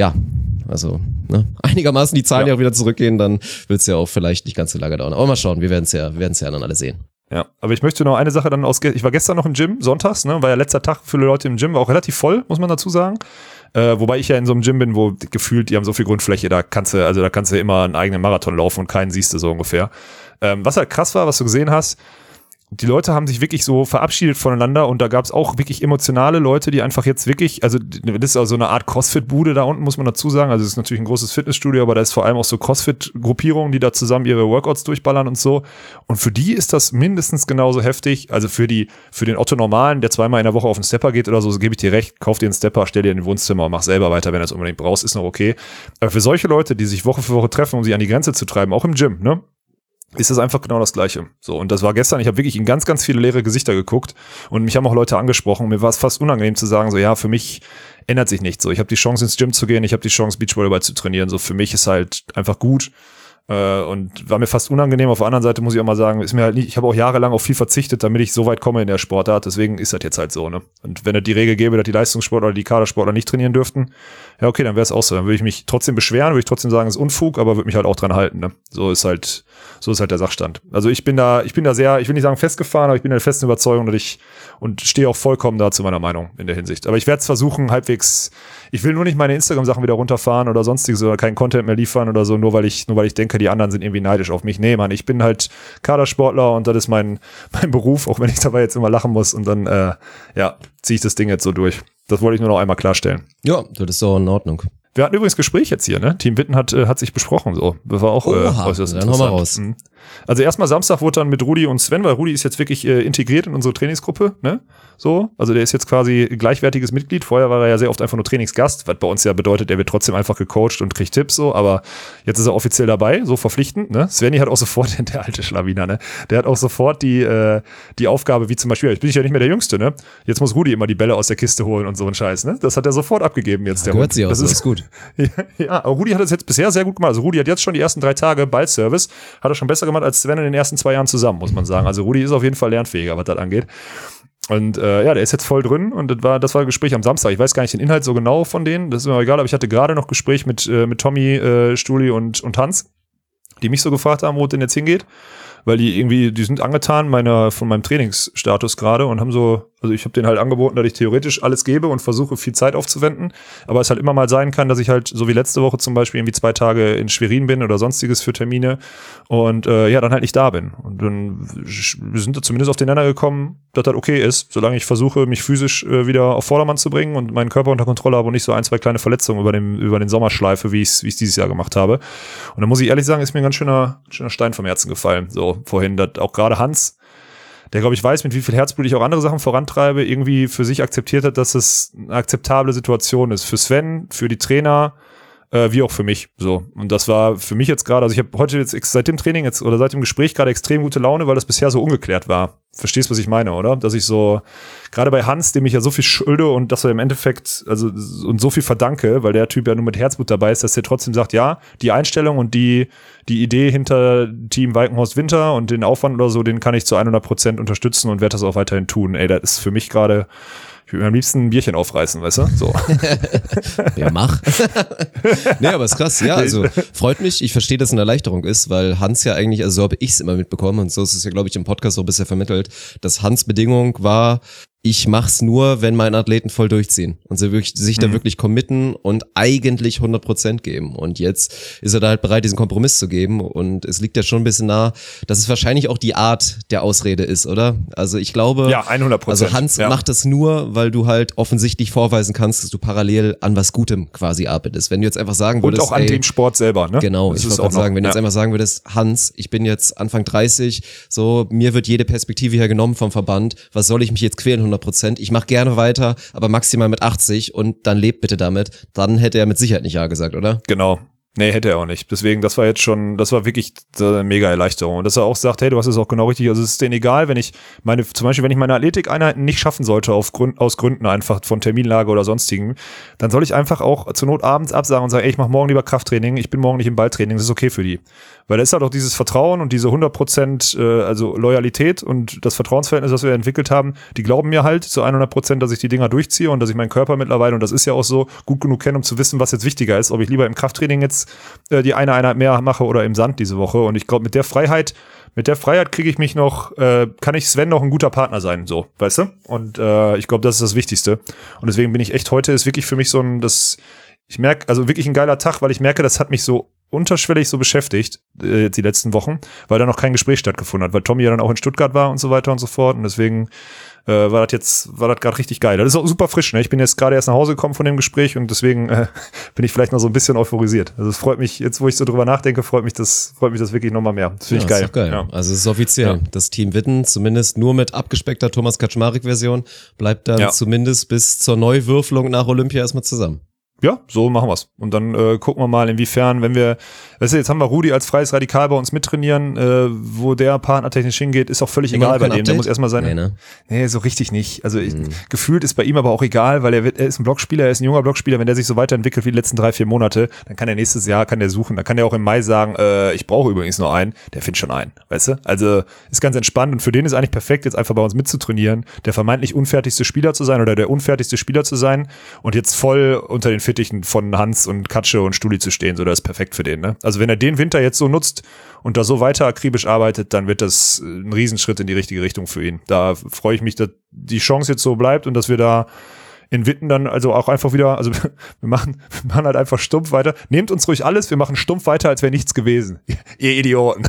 einigermaßen die Zahlen ja auch wieder zurückgehen, dann wird's ja auch vielleicht nicht ganz so lange dauern. Aber mal schauen, wir werden es ja dann alle sehen. Ja, aber ich möchte noch eine Sache dann ich war gestern noch im Gym, sonntags, war ja letzter Tag für Leute im Gym, war auch relativ voll, muss man dazu sagen. Wobei ich ja in so einem Gym bin, wo gefühlt, die haben so viel Grundfläche, da kannst du immer einen eigenen Marathon laufen und keinen siehst du so ungefähr. Was halt krass war, was du gesehen hast, die Leute haben sich wirklich so verabschiedet voneinander und da gab es auch wirklich emotionale Leute, die einfach jetzt wirklich, also das ist auch so eine Art Crossfit-Bude da unten, muss man dazu sagen, also es ist natürlich ein großes Fitnessstudio, aber da ist vor allem auch so Crossfit-Gruppierungen, die da zusammen ihre Workouts durchballern und so und für die ist das mindestens genauso heftig, also für den Otto-Normalen, der 2-mal in der Woche auf den Stepper geht oder so gebe ich dir recht, kauf dir einen Stepper, stell dir in den Wohnzimmer und mach selber weiter, wenn du es unbedingt brauchst, ist noch okay, aber für solche Leute, die sich Woche für Woche treffen, um sich an die Grenze zu treiben, auch im Gym, ne? Ist das einfach genau das Gleiche. So, und das war gestern, ich habe wirklich in ganz, ganz viele leere Gesichter geguckt und mich haben auch Leute angesprochen. Mir war es fast unangenehm zu sagen, so ja, für mich ändert sich nichts. So, ich habe die Chance ins Gym zu gehen, ich habe die Chance Beachvolleyball zu trainieren. So, für mich ist halt einfach gut. Und war mir fast unangenehm. Auf der anderen Seite muss ich auch mal sagen, ist mir halt nicht, ich habe auch jahrelang auf viel verzichtet, damit ich so weit komme in der Sportart. Deswegen ist das jetzt halt so, ne? Und wenn es die Regel gäbe, dass die Leistungssportler oder die Kadersportler nicht trainieren dürften, ja okay, dann wäre es auch so. Dann würde ich mich trotzdem beschweren, würde ich trotzdem sagen, es ist Unfug, aber würde mich halt auch dran halten, ne? So ist halt der Sachstand. Also ich bin da sehr, ich will nicht sagen festgefahren, aber ich bin der festen Überzeugung, und stehe auch vollkommen da zu meiner Meinung in der Hinsicht. Aber ich werde es versuchen, ich will nur nicht meine Instagram-Sachen wieder runterfahren oder sonstiges oder keinen Content mehr liefern oder so, nur weil ich denke, die anderen sind irgendwie neidisch auf mich. Nee, Mann, ich bin halt Kadersportler und das ist mein Beruf, auch wenn ich dabei jetzt immer lachen muss und dann, ziehe ich das Ding jetzt so durch. Das wollte ich nur noch einmal klarstellen. Ja, das ist so in Ordnung. Wir hatten übrigens Gespräch jetzt hier, ne? Team Witten hat sich besprochen, so. Das war auch äußerst dann hau mal raus. Also erstmal Samstag wurde dann mit Rudi und Sven, weil Rudi ist jetzt wirklich integriert in unsere Trainingsgruppe, ne? So, also der ist jetzt quasi gleichwertiges Mitglied. Vorher war er ja sehr oft einfach nur Trainingsgast, was bei uns ja bedeutet, er wird trotzdem einfach gecoacht und kriegt Tipps, so, aber jetzt ist er offiziell dabei, so verpflichtend, ne? Svenny hat auch sofort, der alte Schlawiner, ne? Der hat auch sofort die Aufgabe, wie zum Beispiel, jetzt bin ich ja nicht mehr der Jüngste, ne? Jetzt muss Rudi immer die Bälle aus der Kiste holen und so ein Scheiß, ne? Das hat er sofort abgegeben jetzt, der Hund. Das ist gut. Ja, aber Rudi hat das jetzt bisher sehr gut gemacht. Also Rudi hat jetzt schon die ersten 3 Tage Ballservice, hat er schon besser gemacht als Sven in den ersten 2 Jahren zusammen, muss man sagen. Also Rudi ist auf jeden Fall lernfähiger, was das angeht. Und der ist jetzt voll drin und das war ein Gespräch am Samstag. Ich weiß gar nicht den Inhalt so genau von denen, das ist mir egal, aber ich hatte gerade noch Gespräch mit Tommy, Stuli und Hans, die mich so gefragt haben, wo es denn jetzt hingeht. Weil die sind angetan von meinem Trainingsstatus gerade und haben so Also ich habe denen halt angeboten, dass ich theoretisch alles gebe und versuche, viel Zeit aufzuwenden. Aber es halt immer mal sein kann, dass ich halt, so wie letzte Woche zum Beispiel, irgendwie 2 Tage in Schwerin bin oder sonstiges für Termine und dann halt nicht da bin. Und dann wir sind da zumindest auf den Nenner gekommen, dass das okay ist, solange ich versuche, mich physisch wieder auf Vordermann zu bringen und meinen Körper unter Kontrolle habe und nicht so 1, 2 kleine Verletzungen über den Sommer schleife, wie ich es dieses Jahr gemacht habe. Und dann muss ich ehrlich sagen, ist mir ein ganz schöner Stein vom Herzen gefallen. So vorhin, dass auch gerade Hans, der, glaube ich, weiß, mit wie viel Herzblut ich auch andere Sachen vorantreibe, irgendwie für sich akzeptiert hat, dass es eine akzeptable Situation ist. Für Sven, für die Trainer, wie auch für mich. So. Und das war für mich jetzt gerade, also ich habe heute jetzt seit dem Training jetzt oder seit dem Gespräch gerade extrem gute Laune, weil das bisher so ungeklärt war. Verstehst, was ich meine, oder? Dass ich so, gerade bei Hans, dem ich ja so viel schulde und dass er im Endeffekt, also und so viel verdanke, weil der Typ ja nur mit Herzblut dabei ist, dass der trotzdem sagt, ja, die Einstellung und die Idee hinter Team Walkenhorst Winter und den Aufwand oder so, den kann ich zu 100% unterstützen und werde das auch weiterhin tun. Ey, das ist für mich gerade, ich würde mir am liebsten ein Bierchen aufreißen, weißt du? So. Ja, mach. Nee, aber ist krass. Ja, also freut mich. Ich verstehe, dass es eine Erleichterung ist, weil Hans ja eigentlich, also so habe ich es immer mitbekommen und so ist es ja, glaube ich, im Podcast so bisher vermittelt, dass Hans Bedingung war, ich mach's nur, wenn meine Athleten voll durchziehen und sie wirklich, sich da wirklich committen und eigentlich 100% geben. Und jetzt ist er da halt bereit, diesen Kompromiss zu geben. Und es liegt ja schon ein bisschen nah, dass es wahrscheinlich auch die Art der Ausrede ist, oder? Also ich glaube, ja, 100%. Also Hans macht das nur, weil du halt offensichtlich vorweisen kannst, dass du parallel an was Gutem quasi arbeitest. Wenn du jetzt einfach sagen würdest, und auch an dem Sport selber, ne? Genau, ich wollte gerade sagen, wenn du jetzt einfach sagen würdest, Hans, ich bin jetzt Anfang 30, so, mir wird jede Perspektive hier genommen vom Verband, was soll ich mich jetzt quälen, 100%, ich mache gerne weiter, aber maximal mit 80 und dann lebt bitte damit, dann hätte er mit Sicherheit nicht Ja gesagt, oder? Genau. Nee, hätte er auch nicht. Deswegen, das war wirklich eine mega Erleichterung. Und dass er auch sagt, hey, du hast es auch genau richtig, also es ist denen egal, wenn ich meine Athletikeinheiten nicht schaffen sollte aus Gründen einfach von Terminlage oder sonstigen, dann soll ich einfach auch zur Not abends absagen und sagen, ey, ich mache morgen lieber Krafttraining, ich bin morgen nicht im Balltraining, das ist okay für die. Weil da ist halt auch dieses Vertrauen und diese 100% also Loyalität und das Vertrauensverhältnis, das wir entwickelt haben, die glauben mir halt zu 100%, dass ich die Dinger durchziehe und dass ich meinen Körper mittlerweile, und das ist ja auch so, gut genug kenne, um zu wissen, was jetzt wichtiger ist, ob ich lieber im Krafttraining jetzt die eine Einheit mehr mache oder im Sand diese Woche. Und ich glaube, mit der Freiheit kriege ich mich noch, kann ich Sven noch ein guter Partner sein, so, weißt du? Und ich glaube, das ist das Wichtigste. Und deswegen bin ich echt, heute ist wirklich für mich so ich merke, also wirklich ein geiler Tag, weil ich merke, das hat mich so unterschwellig so beschäftigt, die letzten Wochen, weil da noch kein Gespräch stattgefunden hat, weil Tommy ja dann auch in Stuttgart war und so weiter und so fort. Und deswegen war das gerade richtig geil. Das ist auch super frisch, ne? Ich bin jetzt gerade erst nach Hause gekommen von dem Gespräch und deswegen bin ich vielleicht noch so ein bisschen euphorisiert. Also es freut mich, jetzt wo ich so drüber nachdenke, freut mich das wirklich nochmal mehr. Das finde ich geil. Ist geil. Ja. Also es ist offiziell. Ja. Das Team Witten, zumindest nur mit abgespeckter Thomas Kaczmarek-Version, bleibt dann zumindest bis zur Neuwürfelung nach Olympia erstmal zusammen. Ja, so machen wir's. Und dann gucken wir mal, inwiefern, wenn wir, weißt du, jetzt haben wir Rudi als freies Radikal bei uns mittrainieren, wo der partnertechnisch hingeht, ist auch völlig egal bei dem. Der muss erstmal sein. Nee, so richtig nicht. Also gefühlt ist bei ihm aber auch egal, weil er ist ein Blockspieler, er ist ein junger Blockspieler, wenn der sich so weiterentwickelt wie die letzten 3-4 Monate, dann kann er nächstes Jahr, suchen, dann kann er auch im Mai sagen, ich brauche übrigens noch einen, der findet schon einen, weißt du? Also ist ganz entspannt und für den ist eigentlich perfekt, jetzt einfach bei uns mitzutrainieren, der vermeintlich unfertigste Spieler zu sein oder der unfertigste Spieler zu sein und jetzt voll unter den Fittichen von Hans und Katsche und Stuli zu stehen, so, das ist perfekt für den, ne? Also wenn er den Winter jetzt so nutzt und da so weiter akribisch arbeitet, dann wird das ein Riesenschritt in die richtige Richtung für ihn. Da freue ich mich, dass die Chance jetzt so bleibt und dass wir da in Witten dann also auch einfach wieder, also wir machen halt einfach stumpf weiter. Nehmt uns ruhig alles, wir machen stumpf weiter, als wäre nichts gewesen. Ihr Idioten.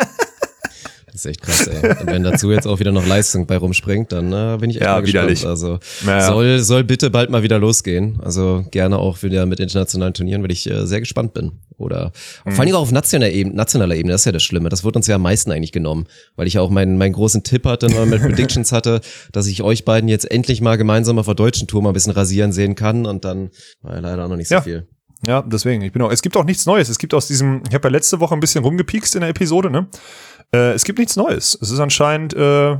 Das ist echt krass, ey. Und wenn dazu jetzt auch wieder noch Leistung bei rumspringt, dann bin ich echt mal gespannt. Widerlich. Also soll bitte bald mal wieder losgehen. Also gerne auch wieder mit internationalen Turnieren, weil ich sehr gespannt bin. Oder vor allem auch auf nationaler Ebene, das ist ja das Schlimme. Das wird uns ja am meisten eigentlich genommen, weil ich auch meinen großen Tipp hatte, mit Predictions hatte, dass ich euch beiden jetzt endlich mal gemeinsam auf der deutschen Tour mal ein bisschen rasieren sehen kann und dann war ja leider auch noch nicht so viel. Ja, deswegen, es gibt auch nichts Neues. Es gibt ich habe ja letzte Woche ein bisschen rumgepiekst in der Episode, ne? Es gibt nichts Neues. Es ist anscheinend,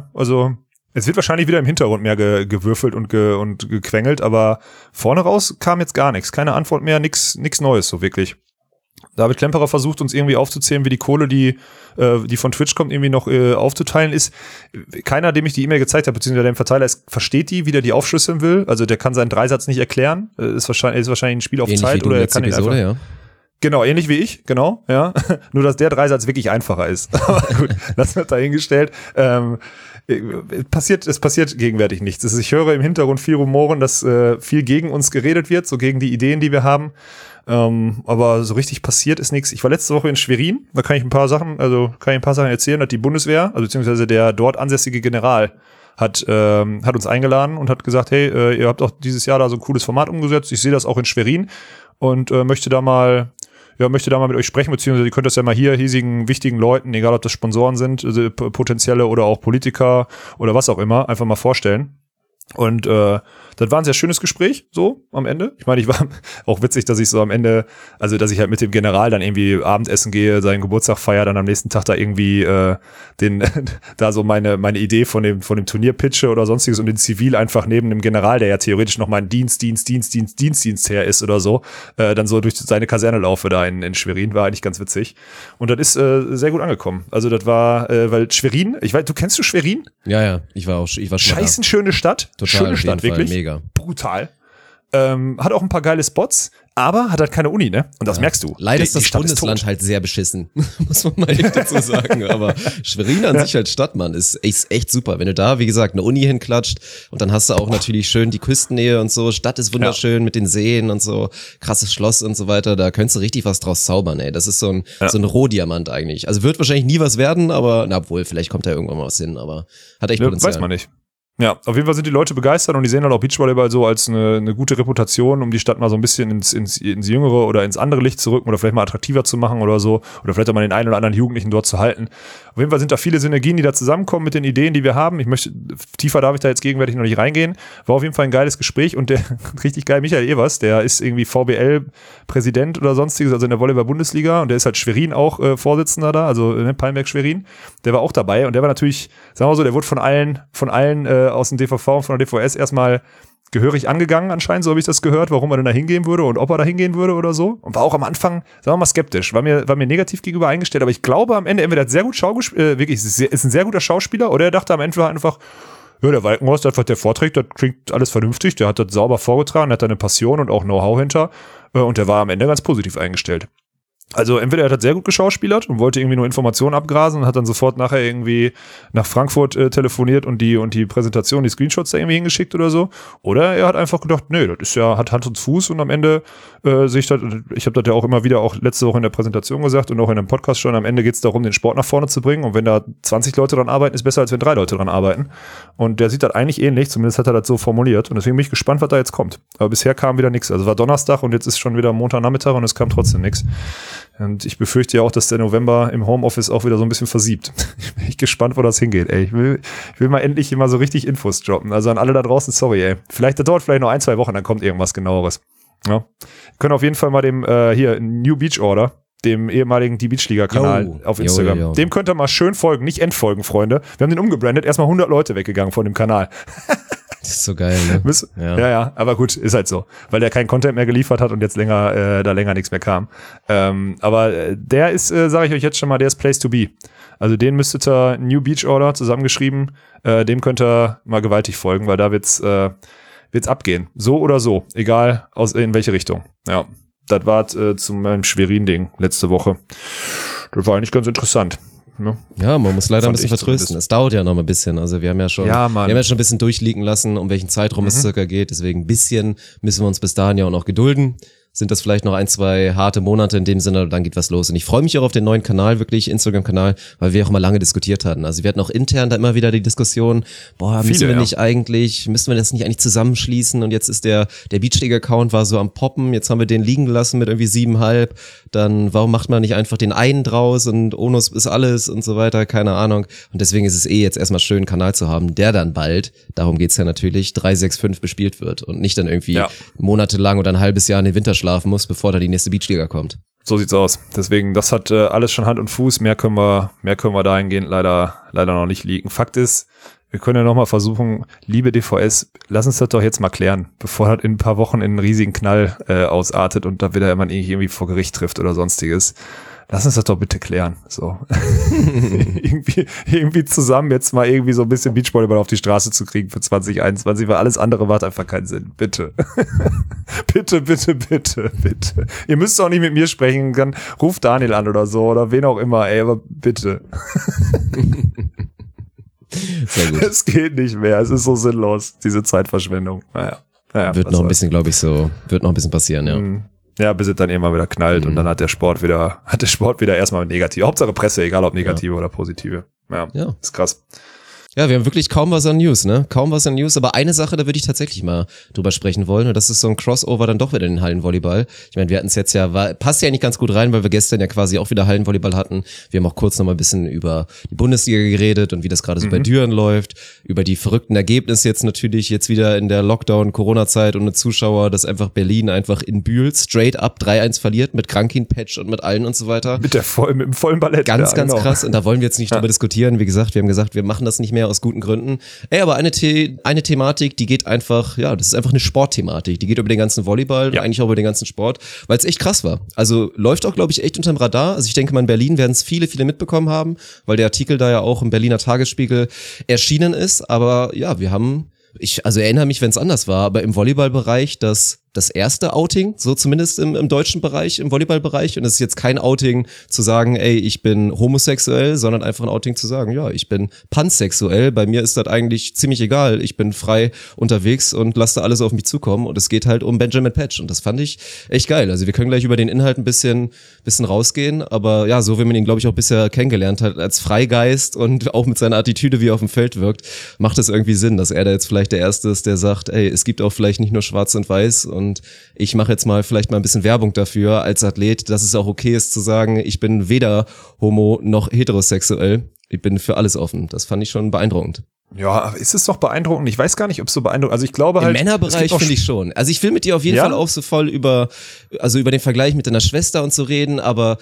es wird wahrscheinlich wieder im Hintergrund mehr gewürfelt und gequengelt, aber vorne raus kam jetzt gar nichts. Keine Antwort mehr, nix Neues so wirklich. David Klemperer versucht uns irgendwie aufzuzählen, wie die Kohle, die von Twitch kommt, irgendwie noch aufzuteilen ist. Keiner, dem ich die E-Mail gezeigt habe, beziehungsweise der im Verteiler ist, versteht wie der die aufschlüsseln will. Also der kann seinen Dreisatz nicht erklären. Ist wahrscheinlich ein Spiel auf ähnlich Zeit oder er kann ihn einfach. Ja. Genau, ähnlich wie ich, genau, ja. Nur, dass der Dreisatz wirklich einfacher ist. Aber gut, das wird dahingestellt. es passiert gegenwärtig nichts. Ich höre im Hintergrund viel Rumoren, dass viel gegen uns geredet wird, so gegen die Ideen, die wir haben. Aber so richtig passiert ist nichts. Ich war letzte Woche in Schwerin, da kann ich ein paar Sachen erzählen, hat die Bundeswehr, also beziehungsweise der dort ansässige General hat uns eingeladen und hat gesagt, hey, ihr habt auch dieses Jahr da so ein cooles Format umgesetzt. Ich sehe das auch in Schwerin und möchte da mal mit euch sprechen, beziehungsweise ihr könnt das ja mal hier hiesigen, wichtigen Leuten, egal ob das Sponsoren sind, also potenzielle oder auch Politiker oder was auch immer, einfach mal vorstellen. Und das war ein sehr schönes Gespräch, so am Ende. Ich meine, ich war auch witzig, dass ich so am Ende, also dass ich halt mit dem General dann irgendwie Abendessen gehe, seinen Geburtstag feiere, dann am nächsten Tag da irgendwie da so meine Idee von dem Turnier pitche oder sonstiges und den Zivil einfach neben dem General, der ja theoretisch noch mein Dienst her ist oder so, dann so durch seine Kaserne laufe da in Schwerin, war eigentlich ganz witzig. Und das ist sehr gut angekommen. Also das war, weil Schwerin, du kennst du Schwerin? Ja, ich war schon mal da. Scheißen schöne Stadt. Total, schöne Stadt, wirklich. Mega. Brutal. Hat auch ein paar geile Spots, aber hat halt keine Uni, ne? Und das merkst du. Leider ist das Bundesland halt sehr beschissen, muss man mal echt dazu sagen. Aber Schwerin an sich als Stadt, Mann, ist echt super. Wenn du da, wie gesagt, eine Uni hinklatscht und dann hast du auch natürlich schön die Küstennähe und so. Stadt ist wunderschön mit den Seen und so. Krasses Schloss und so weiter. Da könntest du richtig was draus zaubern, ey. Das ist so ein Rohdiamant eigentlich. Also wird wahrscheinlich nie was werden, aber obwohl, vielleicht kommt da irgendwann mal was hin, aber hat echt Potenzial. Weiß man nicht. Ja, auf jeden Fall sind die Leute begeistert und die sehen halt auch Beachvolleyball so als eine gute Reputation, um die Stadt mal so ein bisschen ins jüngere oder ins andere Licht zu rücken oder vielleicht mal attraktiver zu machen oder so. Oder vielleicht auch mal den einen oder anderen Jugendlichen dort zu halten. Auf jeden Fall sind da viele Synergien, die da zusammenkommen mit den Ideen, die wir haben. Tiefer darf ich da jetzt gegenwärtig noch nicht reingehen. War auf jeden Fall ein geiles Gespräch und der richtig geil Michael Evers, der ist irgendwie VBL-Präsident oder sonstiges, also in der Volleyball-Bundesliga und der ist halt Schwerin auch Vorsitzender da, also Palmberg Schwerin. Der war auch dabei und der war natürlich, sagen wir mal so, der wurde von allen aus dem DVV und von der DVS erstmal gehörig angegangen anscheinend, so habe ich das gehört, warum er denn da hingehen würde und ob er da hingehen würde oder so. Und war auch am Anfang, sagen wir mal, skeptisch, war mir negativ gegenüber eingestellt, aber ich glaube am Ende, entweder hat sehr gut ist ein sehr guter Schauspieler oder er dachte am Ende einfach, ja, der Walkenhorst, einfach der vorträgt, das klingt alles vernünftig, der hat das sauber vorgetragen, hat da eine Passion und auch Know-how hinter und der war am Ende ganz positiv eingestellt. Also entweder er hat sehr gut geschauspielert und wollte irgendwie nur Informationen abgrasen und hat dann sofort nachher irgendwie nach Frankfurt telefoniert und die Präsentation, die Screenshots da irgendwie hingeschickt oder so. Oder er hat einfach gedacht, nee, das ist ja, hat Hand und Fuß und am Ende sehe ich das, ich habe das ja auch immer wieder auch letzte Woche in der Präsentation gesagt und auch in einem Podcast schon, am Ende geht es darum, den Sport nach vorne zu bringen und wenn da 20 Leute dran arbeiten, ist besser, als wenn 3 Leute dran arbeiten. Und der sieht das eigentlich ähnlich, zumindest hat er das so formuliert und deswegen bin ich gespannt, was da jetzt kommt. Aber bisher kam wieder nichts. Also war Donnerstag und jetzt ist schon wieder Montagnachmittag und es kam trotzdem nichts. Und ich befürchte ja auch, dass der November im Homeoffice auch wieder so ein bisschen versiebt. Ich bin echt gespannt, wo das hingeht, ey. Ich will mal endlich immer so richtig Infos droppen. Also an alle da draußen, sorry, ey. Das dauert vielleicht noch 1-2 Wochen, dann kommt irgendwas Genaueres. Ja. Wir können auf jeden Fall mal dem, New Beach Order, dem ehemaligen Die Beachliga-Kanal auf Instagram. Dem könnt ihr mal schön folgen, nicht entfolgen, Freunde. Wir haben den umgebrandet, erstmal 100 Leute weggegangen von dem Kanal. Das ist so geil, ne? Ja, aber gut, ist halt so. Weil der keinen Content mehr geliefert hat und jetzt länger nichts mehr kam. Aber der ist, sage ich euch jetzt schon mal, der ist Place to be. Also den müsstet ihr New Beach Order zusammengeschrieben, dem könnt ihr mal gewaltig folgen, weil da wird's abgehen. So oder so. Egal in welche Richtung. Ja. Das war zu meinem Schwerin-Ding letzte Woche. Das war eigentlich ganz interessant. Ja, man muss leider ein bisschen vertrösten. Es dauert ja noch ein bisschen. Also wir haben ja schon ein bisschen durchliegen lassen, um welchen Zeitraum es circa geht. Deswegen ein bisschen müssen wir uns bis dahin ja auch noch gedulden. Sind das vielleicht noch 1-2 harte Monate in dem Sinne, dann geht was los. Und ich freue mich auch auf den neuen Kanal, wirklich, Instagram-Kanal, weil wir auch immer lange diskutiert hatten. Also wir hatten auch intern da immer wieder die Diskussion, müssen wir das nicht eigentlich zusammenschließen? Und jetzt ist der Beachleague-Account war so am Poppen, jetzt haben wir den liegen gelassen mit irgendwie 7,5. Dann, warum macht man nicht einfach den einen draus und Onus ist alles und so weiter, keine Ahnung. Und deswegen ist es jetzt erstmal schön, einen Kanal zu haben, der dann bald, darum geht's ja natürlich, 3-6-5 bespielt wird und nicht dann irgendwie monatelang oder ein halbes Jahr in den Winter schlafen muss, bevor da die nächste Beachliga kommt. So sieht's aus. Deswegen, das hat alles schon Hand und Fuß. Mehr können wir dahingehend leider noch nicht liegen. Fakt ist, wir können ja nochmal versuchen, liebe DVS, lass uns das doch jetzt mal klären, bevor das in ein paar Wochen in einen riesigen Knall ausartet und da wieder man irgendwie vor Gericht trifft oder sonstiges. Lass uns das doch bitte klären. So. irgendwie zusammen jetzt mal irgendwie so ein bisschen Beachvolleyball auf die Straße zu kriegen für 2021, weil alles andere macht einfach keinen Sinn. Bitte. bitte. Ihr müsst auch nicht mit mir sprechen, dann ruft Daniel an oder so oder wen auch immer, ey, aber bitte. Sehr gut. Es geht nicht mehr, es ist so sinnlos, diese Zeitverschwendung. Naja, wird noch ein bisschen, glaube ich, wird noch ein bisschen passieren, ja. Ja, bis es dann immer wieder knallt und dann hat der Sport wieder erstmal negativ. Hauptsache Presse, egal ob negative oder positive. Ja, ist krass. Ja, wir haben wirklich kaum was an News, ne? Kaum was an News, aber eine Sache, da würde ich tatsächlich mal drüber sprechen wollen und das ist so ein Crossover dann doch wieder in den Hallenvolleyball. Ich meine, wir hatten es jetzt passt ja eigentlich ganz gut rein, weil wir gestern ja quasi auch wieder Hallenvolleyball hatten. Wir haben auch kurz nochmal ein bisschen über die Bundesliga geredet und wie das gerade so bei Düren läuft, über die verrückten Ergebnisse jetzt natürlich jetzt wieder in der Lockdown-Corona-Zeit ohne Zuschauer, dass einfach Berlin einfach in Bühl straight up 3-1 verliert mit Krankin-Patch und mit allen und so weiter. Mit dem vollen Ballett. Ganz krass und da wollen wir jetzt nicht drüber diskutieren. Wie gesagt, wir haben gesagt, wir machen das nicht mehr aus guten Gründen. Aber eine Thematik, die geht einfach, das ist einfach eine Sportthematik. Die geht über den ganzen Volleyball, eigentlich auch über den ganzen Sport, weil es echt krass war. Also läuft auch, glaube ich, echt unterm Radar. Also ich denke mal, in Berlin werden es viele mitbekommen haben, weil der Artikel da ja auch im Berliner Tagesspiegel erschienen ist. Aber ja, wir haben, ich erinnere mich, wenn es anders war, aber im Volleyballbereich das erste Outing, so zumindest im deutschen Bereich, im Volleyballbereich. Und es ist jetzt kein Outing zu sagen, ey, ich bin homosexuell, sondern einfach ein Outing zu sagen, ja, ich bin pansexuell. Bei mir ist das eigentlich ziemlich egal. Ich bin frei unterwegs und lasse da alles auf mich zukommen. Und es geht halt um Benjamin Patch. Und das fand ich echt geil. Also wir können gleich über den Inhalt ein bisschen rausgehen. Aber ja, so wie man ihn, glaube ich, auch bisher kennengelernt hat, als Freigeist und auch mit seiner Attitüde, wie er auf dem Feld wirkt, macht es irgendwie Sinn, dass er da jetzt vielleicht der Erste ist, der sagt, ey, es gibt auch vielleicht nicht nur schwarz und weiß und ich mache jetzt vielleicht mal ein bisschen Werbung dafür als Athlet, dass es auch okay ist zu sagen, ich bin weder homo noch heterosexuell. Ich bin für alles offen. Das fand ich schon beeindruckend. Ja, ist es doch beeindruckend. Ich weiß gar nicht, ob es so beeindruckend, also ich glaube halt. Im Männerbereich finde ich schon. Also ich will mit dir auf jeden Fall auch so voll über den Vergleich mit deiner Schwester und so reden, aber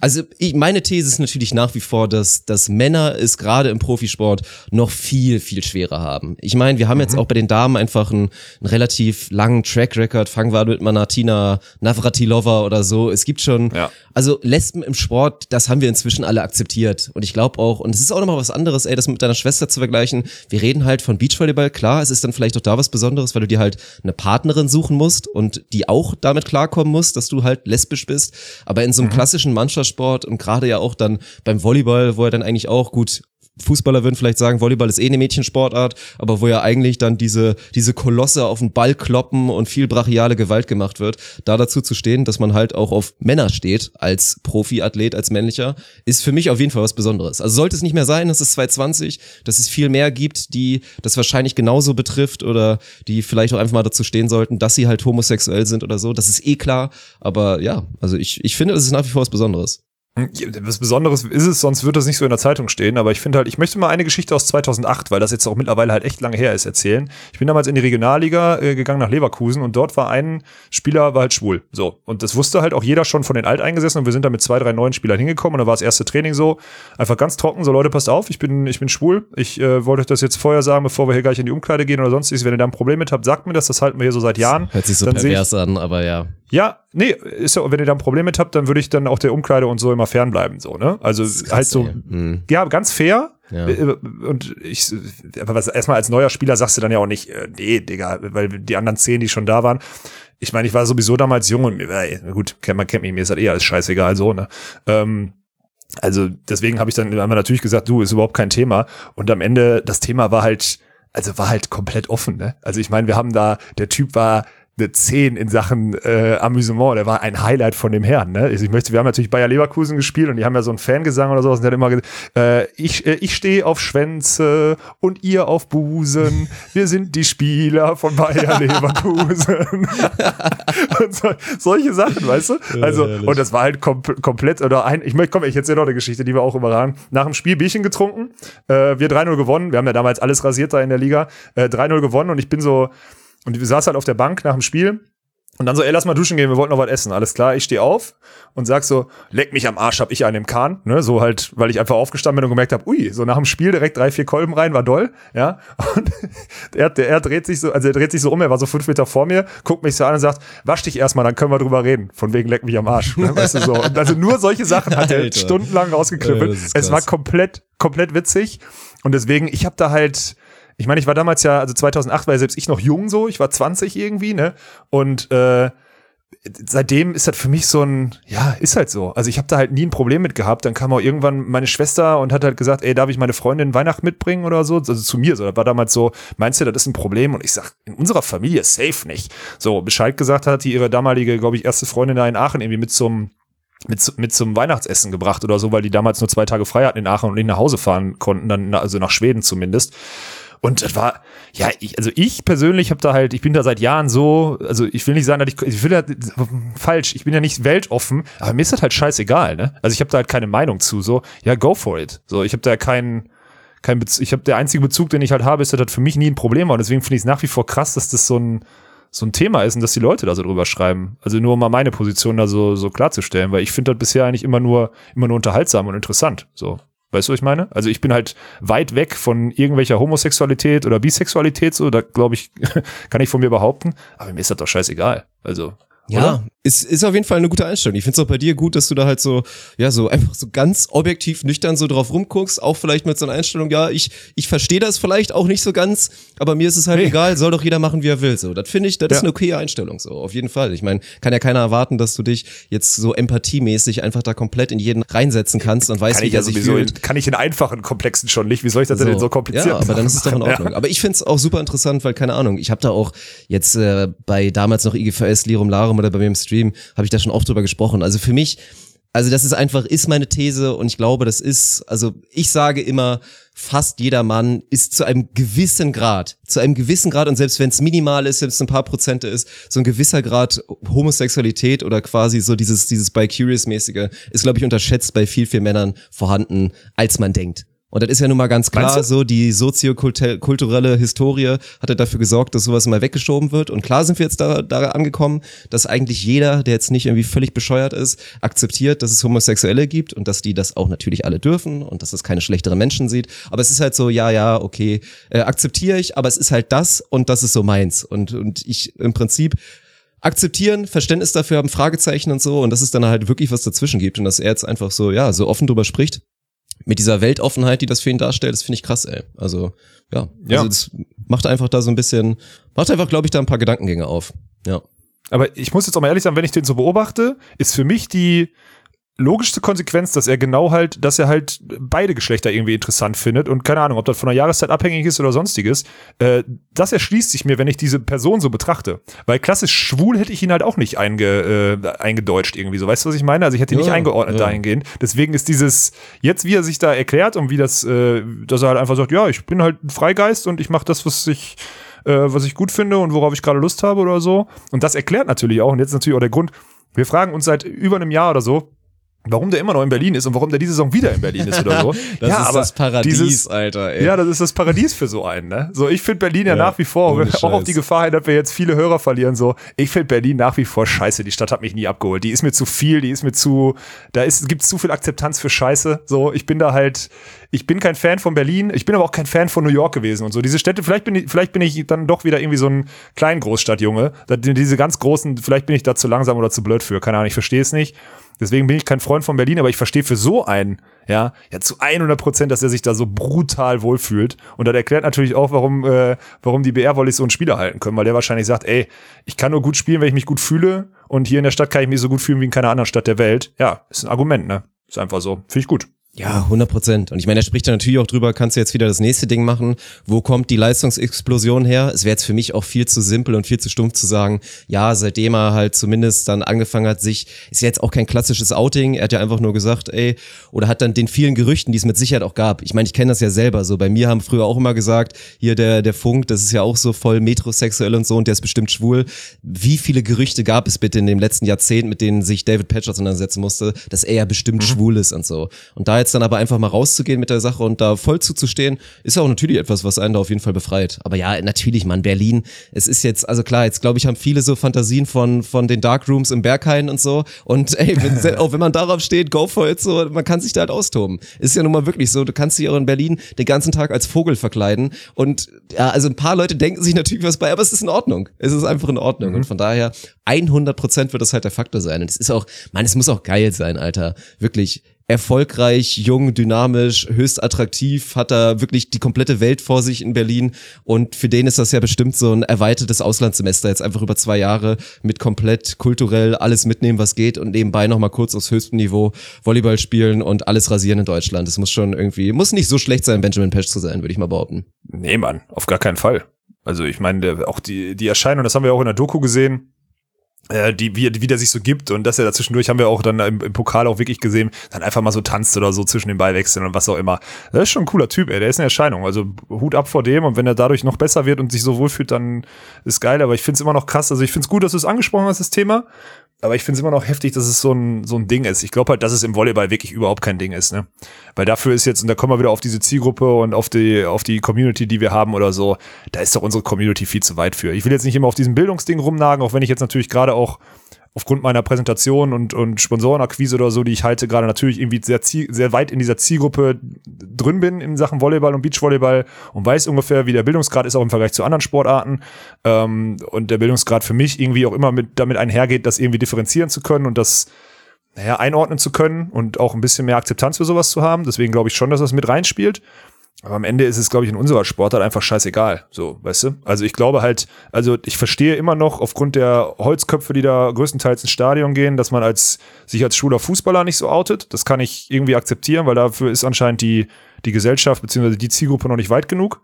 meine These ist natürlich nach wie vor, dass Männer es gerade im Profisport noch viel, viel schwerer haben. Ich meine, wir haben jetzt auch bei den Damen einfach einen relativ langen Track Record. Fangen wir mit Martina Navratilova oder so. Es gibt schon, also Lesben im Sport, das haben wir inzwischen alle akzeptiert. Und ich glaube auch, und es ist auch nochmal was anderes, das mit deiner Schwester zu vergleichen. Wir reden halt von Beachvolleyball, klar, es ist dann vielleicht auch da was Besonderes, weil du dir halt eine Partnerin suchen musst und die auch damit klarkommen muss, dass du halt lesbisch bist. Aber in so einem klassischen Mannschaftssport und gerade ja auch dann beim Volleyball, wo er dann eigentlich auch gut, Fußballer würden vielleicht sagen, Volleyball ist eine Mädchensportart, aber wo ja eigentlich dann diese Kolosse auf den Ball kloppen und viel brachiale Gewalt gemacht wird, da dazu zu stehen, dass man halt auch auf Männer steht, als Profiathlet, als männlicher, ist für mich auf jeden Fall was Besonderes. Also sollte es nicht mehr sein, dass es 2020, dass es viel mehr gibt, die das wahrscheinlich genauso betrifft oder die vielleicht auch einfach mal dazu stehen sollten, dass sie halt homosexuell sind oder so, das ist klar, aber ja, also ich finde, das ist nach wie vor was Besonderes. Was Besonderes ist es, sonst wird das nicht so in der Zeitung stehen, aber ich finde halt, ich möchte mal eine Geschichte aus 2008, weil das jetzt auch mittlerweile halt echt lange her ist, erzählen. Ich bin damals in die Regionalliga gegangen nach Leverkusen und dort war ein Spieler, war halt schwul. So. Und das wusste halt auch jeder schon von den Alteingesessenen und wir sind da mit 2, 3 neuen Spielern hingekommen und da war das erste Training so, einfach ganz trocken, so Leute, passt auf, ich bin schwul, ich wollte euch das jetzt vorher sagen, bevor wir hier gleich in die Umkleide gehen oder sonstiges, wenn ihr da ein Problem mit habt, sagt mir das halten wir hier so seit Jahren. Hört sich so dann pervers an, aber ja. Ja, nee, ist ja, wenn ihr da ein Problem mit habt, dann würde ich dann auch der Umkleide und so immer fernbleiben, so, ne? Also krass, halt so, ja, ganz fair. Ja. Und aber erstmal als neuer Spieler sagst du dann ja auch nicht, nee, Digga, weil die anderen 10, die schon da waren. Ich meine, ich war sowieso damals jung und gut, man kennt mich, mir ist das alles scheißegal, so, ne? Also deswegen haben wir natürlich gesagt, du, ist überhaupt kein Thema. Und am Ende, das Thema war halt komplett offen, ne? Also ich meine, wir haben da, der Typ war eine 10 in Sachen Amüsement, der war ein Highlight von dem Herrn, ne? Wir haben natürlich Bayer Leverkusen gespielt und die haben ja so einen Fangesang oder sowas und der hat immer gesagt, ich stehe auf Schwänze und ihr auf Busen, wir sind die Spieler von Bayer Leverkusen. Und solche Sachen, weißt du? Also, und das war halt komplett, ich erzähle noch eine Geschichte, die wir auch überragen. Nach dem Spiel Bierchen getrunken, wir 3-0 gewonnen, wir haben ja damals alles rasiert da in der Liga, 3-0 gewonnen und ich bin so, und wir saßen halt auf der Bank nach dem Spiel und dann so, ey, lass mal duschen gehen, wir wollten noch was essen. Alles klar, ich stehe auf und sag so, leck mich am Arsch, hab ich einen im Kahn, ne, so halt, weil ich einfach aufgestanden bin und gemerkt habe, ui, so nach dem Spiel direkt 3, 4 Kolben rein, war doll, ja. Und er dreht sich so um, er war so 5 Meter vor mir, guckt mich so an und sagt, wasch dich erstmal, dann können wir drüber reden, von wegen leck mich am Arsch, ne? Weißt du, so. Und also nur solche Sachen hat er stundenlang rausgeklüppelt. Es war komplett witzig und deswegen, ich habe da halt, ich meine, ich war damals ja, also 2008 war ja selbst ich noch jung so, ich war 20 irgendwie, ne, und seitdem ist das für mich so ein, ja, ist halt so. Also ich habe da halt nie ein Problem mit gehabt. Dann kam auch irgendwann meine Schwester und hat halt gesagt, ey, darf ich meine Freundin Weihnachten mitbringen oder so? Also zu mir so. Das war damals so, meinst du, das ist ein Problem? Und ich sag, in unserer Familie safe nicht. So, Bescheid gesagt hat die ihre damalige, glaube ich, erste Freundin da in Aachen irgendwie mit zum Weihnachtsessen gebracht oder so, weil die damals nur 2 Tage frei hatten in Aachen und nicht nach Hause fahren konnten, dann, also nach Schweden zumindest. Und das war, ja, ich persönlich habe da halt, ich bin da seit Jahren so, also ich will nicht sagen, dass ich will ja, falsch, ich bin ja nicht weltoffen, aber mir ist das halt scheißegal, ne? Also ich habe da halt keine Meinung zu, so, ja, go for it. So, ich habe da der einzige Bezug, den ich halt habe, ist, dass das für mich nie ein Problem war und deswegen finde ich es nach wie vor krass, dass das so ein Thema ist und dass die Leute da so drüber schreiben. Also nur um mal meine Position da so klarzustellen, weil ich finde das bisher eigentlich immer nur unterhaltsam und interessant, so. Weißt du, was ich meine? Also ich bin halt weit weg von irgendwelcher Homosexualität oder Bisexualität, so, da glaube ich, kann ich von mir behaupten, aber mir ist das doch scheißegal. Also, ja, oder? Ist auf jeden Fall eine gute Einstellung. Ich finde es auch bei dir gut, dass du da halt so, ja, so einfach so ganz objektiv nüchtern so drauf rumguckst, auch vielleicht mit so einer Einstellung, ja, ich verstehe das vielleicht auch nicht so ganz, aber mir ist es halt egal, soll doch jeder machen, wie er will, so. Das finde ich, das ist eine okaye Einstellung, so, auf jeden Fall. Ich meine, kann ja keiner erwarten, dass du dich jetzt so empathiemäßig einfach da komplett in jeden reinsetzen kannst und weißt, wie er sich fühlt. Kann ich in einfachen Komplexen schon nicht, wie soll ich das denn in so kompliziert machen? Ja, aber dann ist es doch in Ordnung. Ja. Aber ich finde es auch super interessant, weil, keine Ahnung, ich habe da auch jetzt bei damals noch IGVS, Lirum Larum oder bei mir im Stream, habe ich da schon oft drüber gesprochen. Also für mich, also das ist einfach, ist meine These und ich glaube, das ist, also ich sage immer, fast jeder Mann ist zu einem gewissen Grad und selbst wenn es minimal ist, selbst ein paar Prozente ist, so ein gewisser Grad Homosexualität oder quasi so dieses Bi-Curious-mäßige ist, glaube ich, unterschätzt bei viel Männern vorhanden, als man denkt. Und das ist ja nun mal ganz klar so, die soziokulturelle Historie hat ja dafür gesorgt, dass sowas immer weggeschoben wird. Und klar sind wir jetzt da angekommen, dass eigentlich jeder, der jetzt nicht irgendwie völlig bescheuert ist, akzeptiert, dass es Homosexuelle gibt und dass die das auch natürlich alle dürfen und dass es keine schlechteren Menschen sieht. Aber es ist halt so, ja, okay, akzeptiere ich, aber es ist halt das und das ist so meins. Und ich im Prinzip akzeptieren, Verständnis dafür haben, Fragezeichen und so und dass es dann halt wirklich was dazwischen gibt und dass er jetzt einfach so, ja, so offen drüber spricht. Mit dieser Weltoffenheit, die das für ihn darstellt, das finde ich krass, ey. Also, ja. Also das macht einfach da so ein bisschen, glaube ich, da ein paar Gedankengänge auf. Ja. Aber ich muss jetzt auch mal ehrlich sagen, wenn ich den so beobachte, ist für mich die logischste Konsequenz, dass er halt beide Geschlechter irgendwie interessant findet und keine Ahnung, ob das von der Jahreszeit abhängig ist oder sonstiges, das erschließt sich mir, wenn ich diese Person so betrachte. Weil klassisch schwul hätte ich ihn halt auch nicht eingedeutscht irgendwie so. Weißt du, was ich meine? Also ich hätte ihn nicht eingeordnet dahingehend. Deswegen ist dieses, jetzt wie er sich da erklärt und wie das, dass er halt einfach sagt, ja, ich bin halt ein Freigeist und ich mache das, was ich gut finde und worauf ich gerade Lust habe oder so. Und das erklärt natürlich auch, und jetzt natürlich auch der Grund, wir fragen uns seit über einem Jahr oder so, warum der immer noch in Berlin ist und warum der diese Saison wieder in Berlin ist oder so. Das ist aber das Paradies, Alter, ey. Ja, das ist das Paradies für so einen, ne? So, ich finde Berlin ja nach wie vor, auch auf die Gefahr hin, dass wir jetzt viele Hörer verlieren, so, ich finde Berlin nach wie vor scheiße, die Stadt hat mich nie abgeholt, die ist mir zu viel, gibt's zu viel Akzeptanz für Scheiße, so, ich bin kein Fan von Berlin, ich bin aber auch kein Fan von New York gewesen und so, diese Städte, vielleicht bin ich dann doch wieder irgendwie so ein kleinen Großstadtjunge, diese ganz großen, vielleicht bin ich da zu langsam oder zu blöd für, keine Ahnung, ich verstehe es nicht. Deswegen bin ich kein Freund von Berlin, aber ich verstehe für so einen, ja zu 100%, dass er sich da so brutal wohlfühlt. Und das erklärt natürlich auch, warum die BR-Wollis so einen Spieler halten können, weil der wahrscheinlich sagt, ey, ich kann nur gut spielen, wenn ich mich gut fühle und hier in der Stadt kann ich mich so gut fühlen wie in keiner anderen Stadt der Welt. Ja, ist ein Argument, ne? Ist einfach so. Finde ich gut. Ja, 100%. Und ich meine, er spricht da natürlich auch drüber, kannst du jetzt wieder das nächste Ding machen, wo kommt die Leistungsexplosion her? Es wäre jetzt für mich auch viel zu simpel und viel zu stumpf zu sagen, ja, seitdem er halt zumindest dann angefangen hat, ist ja jetzt auch kein klassisches Outing, er hat ja einfach nur gesagt, ey, oder hat dann den vielen Gerüchten, die es mit Sicherheit auch gab, ich meine, ich kenne das ja selber so, bei mir haben früher auch immer gesagt, hier der Funk, das ist ja auch so voll metrosexuell und so und der ist bestimmt schwul. Wie viele Gerüchte gab es bitte in dem letzten Jahrzehnt, mit denen sich David Patch auseinandersetzen musste, dass er ja bestimmt schwul ist und so. Und da jetzt dann aber einfach mal rauszugehen mit der Sache und da voll zuzustehen, ist auch natürlich etwas, was einen da auf jeden Fall befreit. Aber ja, natürlich, Mann, Berlin, es ist jetzt, also klar, jetzt glaube ich, haben viele so Fantasien von den Darkrooms im Berghain und so und ey, auch wenn man darauf steht, go for it, so, man kann sich da halt austoben. Ist ja nun mal wirklich so, du kannst dich auch in Berlin den ganzen Tag als Vogel verkleiden und ja, also ein paar Leute denken sich natürlich was bei, aber es ist in Ordnung. Es ist einfach in Ordnung und von daher 100% wird das halt der Faktor sein. Und es ist auch, es muss auch geil sein, Alter. Wirklich erfolgreich, jung, dynamisch, höchst attraktiv, hat da wirklich die komplette Welt vor sich in Berlin. Und für den ist das ja bestimmt so ein erweitertes Auslandssemester, jetzt einfach über 2 Jahre mit komplett kulturell alles mitnehmen, was geht und nebenbei nochmal kurz aufs höchsten Niveau Volleyball spielen und alles rasieren in Deutschland. Das muss schon irgendwie, muss nicht so schlecht sein, Benjamin Pesch zu sein, würde ich mal behaupten. Nee, Mann, auf gar keinen Fall. Also ich meine, auch die Erscheinung, das haben wir auch in der Doku gesehen, wie der sich so gibt und dass er da zwischendurch, haben wir auch dann im Pokal auch wirklich gesehen, dann einfach mal so tanzt oder so zwischen den Ballwechseln und was auch immer. Das ist schon ein cooler Typ, ey, der ist eine Erscheinung, also Hut ab vor dem und wenn er dadurch noch besser wird und sich so wohlfühlt, dann ist geil, aber ich find's immer noch krass, also ich find's gut, dass du es angesprochen hast, das Thema, aber ich find's immer noch heftig, dass es so ein Ding ist. Ich glaube halt, dass es im Volleyball wirklich überhaupt kein Ding ist, ne? Weil dafür ist jetzt, und da kommen wir wieder auf diese Zielgruppe und auf die Community, die wir haben oder so, da ist doch unsere Community viel zu weit für. Ich will jetzt nicht immer auf diesem Bildungsding rumnagen, auch wenn ich jetzt natürlich gerade auch aufgrund meiner Präsentation und Sponsorenakquise oder so, die ich halte, gerade natürlich irgendwie sehr weit in dieser Zielgruppe drin bin in Sachen Volleyball und Beachvolleyball und weiß ungefähr, wie der Bildungsgrad ist, auch im Vergleich zu anderen Sportarten. Und der Bildungsgrad für mich irgendwie auch immer damit einhergeht, das irgendwie differenzieren zu können und das einordnen zu können und auch ein bisschen mehr Akzeptanz für sowas zu haben. Deswegen glaube ich schon, dass das mit reinspielt. Aber am Ende ist es, glaube ich, in unserer Sportart einfach scheißegal. So, weißt du? Also ich glaube halt, also ich verstehe immer noch aufgrund der Holzköpfe, die da größtenteils ins Stadion gehen, dass man sich als schwuler Fußballer nicht so outet. Das kann ich irgendwie akzeptieren, weil dafür ist anscheinend die Gesellschaft bzw. die Zielgruppe noch nicht weit genug.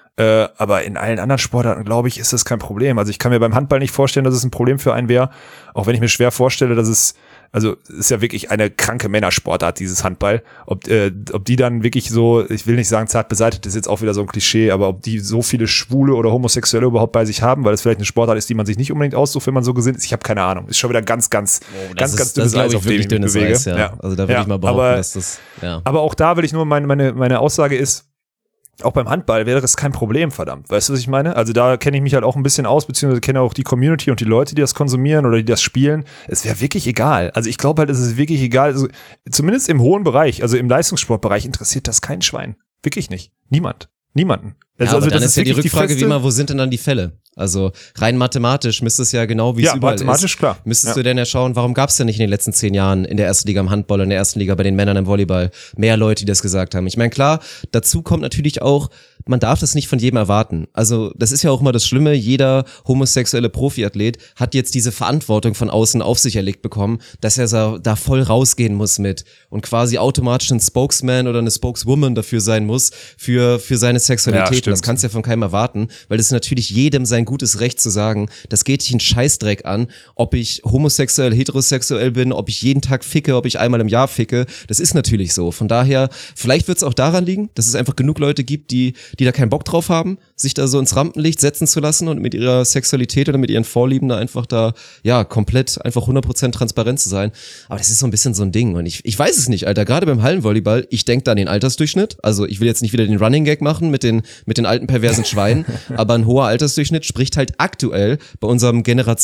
Aber in allen anderen Sportarten, glaube ich, ist das kein Problem. Also ich kann mir beim Handball nicht vorstellen, dass es ein Problem für einen wäre. Auch wenn ich mir schwer vorstelle, dass es ist ja wirklich eine kranke Männersportart, dieses Handball. Ob die dann wirklich so, ich will nicht sagen zart beseitigt, ist jetzt auch wieder so ein Klischee, aber ob die so viele Schwule oder Homosexuelle überhaupt bei sich haben, weil es vielleicht eine Sportart ist, die man sich nicht unbedingt aussucht, wenn man so gesinnt ist. Ich habe keine Ahnung. Ist schon wieder ganz dünnes Eis, auf dem ich mich bewege. Eis, ja. Also da würde ich mal behaupten, dass das, ja. Aber auch da will ich nur, meine Aussage ist, auch beim Handball wäre das kein Problem, verdammt. Weißt du, was ich meine? Also da kenne ich mich halt auch ein bisschen aus, beziehungsweise kenne auch die Community und die Leute, die das konsumieren oder die das spielen. Es wäre wirklich egal. Also ich glaube halt, es ist wirklich egal. Also, zumindest im hohen Bereich, also im Leistungssportbereich interessiert das kein Schwein. Wirklich nicht. Niemanden. Also dann ist ja die Rückfrage wie immer, wo sind denn dann die Fälle? Also rein mathematisch müsste es ja genau, wie es überall ist. Klar. Müsstest du denn ja schauen, warum gab es denn nicht in den letzten 10 Jahren in der ersten Liga im Handball, in der ersten Liga bei den Männern im Volleyball mehr Leute, die das gesagt haben? Ich meine, klar, dazu kommt natürlich auch, man darf das nicht von jedem erwarten. Also das ist ja auch immer das Schlimme, jeder homosexuelle Profiathlet hat jetzt diese Verantwortung von außen auf sich erlegt bekommen, dass er da voll rausgehen muss mit und quasi automatisch ein Spokesman oder eine Spokeswoman dafür sein muss für seine Sexualität. Das kannst du ja von keinem erwarten, weil das ist natürlich jedem sein gutes Recht zu sagen, das geht dich einen Scheißdreck an, ob ich homosexuell, heterosexuell bin, ob ich jeden Tag ficke, ob ich einmal im Jahr ficke. Das ist natürlich so. Von daher, vielleicht wird es auch daran liegen, dass es einfach genug Leute gibt, die da keinen Bock drauf haben, sich da so ins Rampenlicht setzen zu lassen und mit ihrer Sexualität oder mit ihren Vorlieben da einfach komplett einfach 100% transparent zu sein. Aber das ist so ein bisschen so ein Ding und ich weiß es nicht, Alter. Gerade beim Hallenvolleyball, ich denke da an den Altersdurchschnitt. Also ich will jetzt nicht wieder den Running Gag machen mit den alten perversen Schweinen, aber ein hoher Altersdurchschnitt spricht halt aktuell bei unserem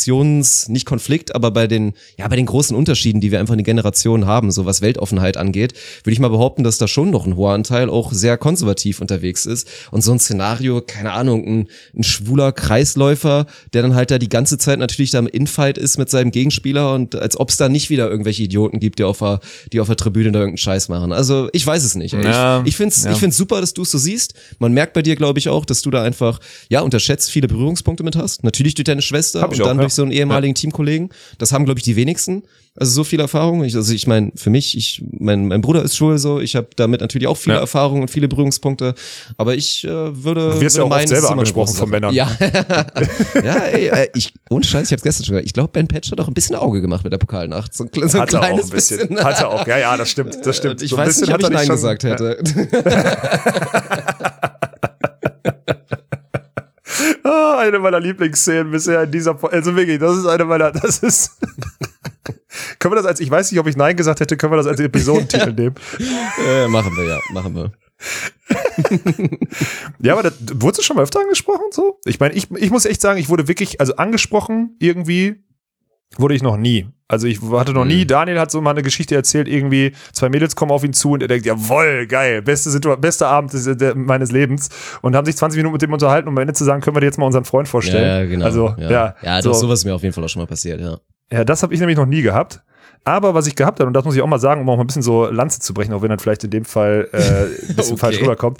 nicht Konflikt, aber bei den großen Unterschieden, die wir einfach in den Generationen haben, so was Weltoffenheit angeht, würde ich mal behaupten, dass da schon noch ein hoher Anteil auch sehr konservativ unterwegs ist. Und so ein Szenario, keine Ahnung, ein schwuler Kreisläufer, der dann halt da die ganze Zeit natürlich da im Infight ist mit seinem Gegenspieler und als ob es da nicht wieder irgendwelche Idioten gibt, die auf der Tribüne da irgendeinen Scheiß machen. Also ich weiß es nicht. Ja. Ich find's super, dass du es so siehst. Man merkt bei dir, glaube ich, auch, dass du da einfach, unterschätzt viele Berührungspunkte mit hast. Natürlich durch deine Schwester und dann durch so einen ehemaligen Teamkollegen. Das haben, glaube ich, die wenigsten. Also so viel Erfahrung. Ich meine, für mich, mein Bruder ist schwul so. Ich habe damit natürlich auch viele Erfahrungen und viele Berührungspunkte. Aber ich würde wirst ja auch meinen, selber angesprochen von Männern. Ja, ohne Scheiß, ich hab's gestern schon gesagt. Ich glaube, Ben Petsch hat auch ein bisschen Auge gemacht mit der Pokalnacht. So ein kleines bisschen. Hat er auch. Ja, das stimmt. Ich so weiß nicht, ob ich Nein gesagt hätte. Eine meiner Lieblingsszenen bisher in dieser, also wirklich, können wir das ich weiß nicht, ob ich Nein gesagt hätte, können wir das als Episodentitel nehmen? Machen wir. Ja, aber wurdest du schon mal öfter angesprochen, so? Ich meine, ich muss echt sagen, ich wurde wirklich, also angesprochen irgendwie, wurde ich noch nie. Also ich hatte noch nie, Daniel hat so mal eine Geschichte erzählt, irgendwie 2 Mädels kommen auf ihn zu und er denkt, jawohl, geil, bester Abend meines Lebens und haben sich 20 Minuten mit dem unterhalten, um am Ende zu sagen, können wir dir jetzt mal unseren Freund vorstellen. Ja, genau. Also, ja, sowas ist mir auf jeden Fall auch schon mal passiert, ja. Ja, das habe ich nämlich noch nie gehabt. Aber was ich gehabt habe, und das muss ich auch mal sagen, um auch mal ein bisschen so Lanze zu brechen, auch wenn dann vielleicht in dem Fall ein bisschen falsch rüberkommt,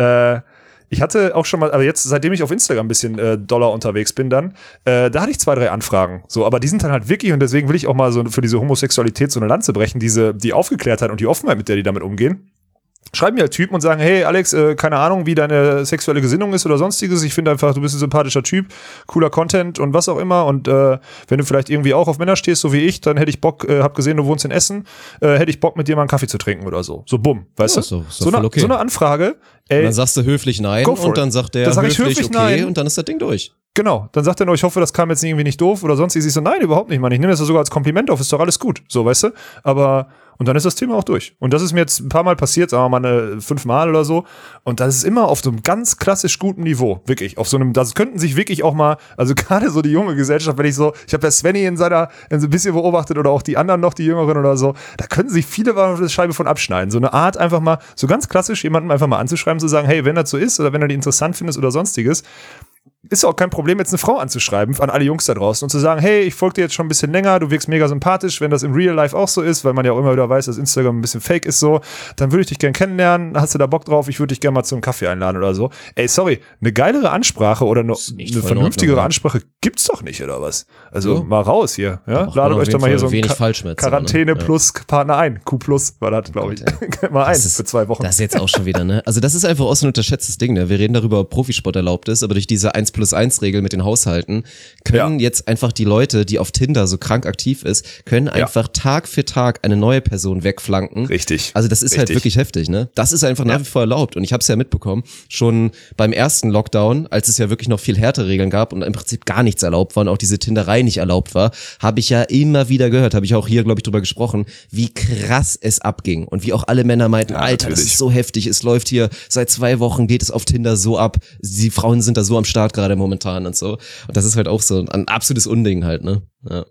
ich hatte auch schon mal, aber jetzt, seitdem ich auf Instagram ein bisschen doller unterwegs bin da hatte ich 2, 3 Anfragen. So, aber die sind dann halt wirklich, und deswegen will ich auch mal so für diese Homosexualität so eine Lanze brechen, die Aufgeklärtheit und die Offenheit, mit der die damit umgehen. Schreiben mir halt Typen und sagen, hey Alex, keine Ahnung, wie deine sexuelle Gesinnung ist oder sonstiges. Ich finde einfach, du bist ein sympathischer Typ, cooler Content und was auch immer. Und wenn du vielleicht irgendwie auch auf Männer stehst, so wie ich, dann hätte ich Bock, hab gesehen, du wohnst in Essen, hätte ich Bock, mit dir mal einen Kaffee zu trinken oder so. So bumm, weißt du? So eine Anfrage. Ey, und dann sagst du höflich nein und dann sagt der höflich okay nein. Und dann ist das Ding durch. Genau, dann sagt er nur, ich hoffe, das kam jetzt irgendwie nicht doof oder sonst. Ich so, nein, überhaupt nicht, Mann. Ich nehme das sogar als Kompliment auf, ist doch alles gut. So, weißt du? Aber, und dann ist das Thema auch durch. Und das ist mir jetzt ein paar Mal passiert, sagen wir mal 5 Mal oder so. Und das ist immer auf so einem ganz klassisch guten Niveau. Wirklich. Auf so einem, das könnten sich wirklich auch mal, also gerade so die junge Gesellschaft, wenn ich so, ich habe ja Svenny in so ein bisschen beobachtet oder auch die anderen noch, die Jüngeren oder so, da könnten sich viele mal eine Scheibe von abschneiden. So eine Art einfach mal, so ganz klassisch jemanden einfach mal anzuschreiben, zu sagen, hey, wenn das so ist oder wenn du die interessant findest oder sonstiges, ist auch kein Problem, jetzt eine Frau anzuschreiben, an alle Jungs da draußen und zu sagen, hey, ich folge dir jetzt schon ein bisschen länger, du wirkst mega sympathisch, wenn das im Real Life auch so ist, weil man ja auch immer wieder weiß, dass Instagram ein bisschen fake ist so, dann würde ich dich gern kennenlernen, hast du da Bock drauf, ich würde dich gerne mal zum Kaffee einladen oder so. Ey, sorry, eine geilere Ansprache oder eine vernünftigere Ansprache gibt's doch nicht, oder was? Also mal raus hier, ja? Ladet euch doch mal hier so ein Quarantäne plus Partner ein, Q+ war das, glaube ich. Mal ein für 2 Wochen. Das ist jetzt auch schon wieder, ne? Also das ist einfach auch so ein unterschätztes Ding, ne? Wir reden darüber, ob Profisport erlaubt ist, aber durch diese 1+1-Regel mit den Haushalten können jetzt einfach die Leute, die auf Tinder so krank aktiv ist, können einfach Tag für Tag eine neue Person wegflanken. Richtig. Also das ist halt wirklich heftig, ne? Das ist einfach nach wie vor erlaubt und ich habe es ja mitbekommen, schon beim ersten Lockdown, als es ja wirklich noch viel härtere Regeln gab und im Prinzip gar nichts erlaubt war und auch diese Tinderei nicht erlaubt war, habe ich ja immer wieder gehört, habe ich auch hier, glaube ich, drüber gesprochen, wie krass es abging und wie auch alle Männer meinten, Alter, das ist so heftig, es läuft hier, seit 2 Wochen geht es auf Tinder so ab, die Frauen sind da so am Start gerade momentan und so. Und das ist halt auch so ein absolutes Unding halt, ne?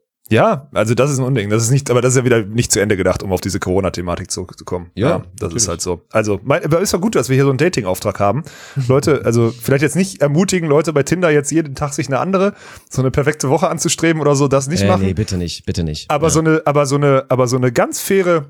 Ja, also das ist ein Unding. Das ist nicht, aber das ist ja wieder nicht zu Ende gedacht, um auf diese Corona-Thematik zurückzukommen. Ja, das natürlich. Ist halt so. Also, aber ist doch gut, dass wir hier so einen Dating-Auftrag haben. Leute, also vielleicht jetzt nicht ermutigen, Leute bei Tinder jetzt jeden Tag sich so eine perfekte Woche anzustreben oder so, das nicht machen. Nee, bitte nicht. Aber so eine ganz faire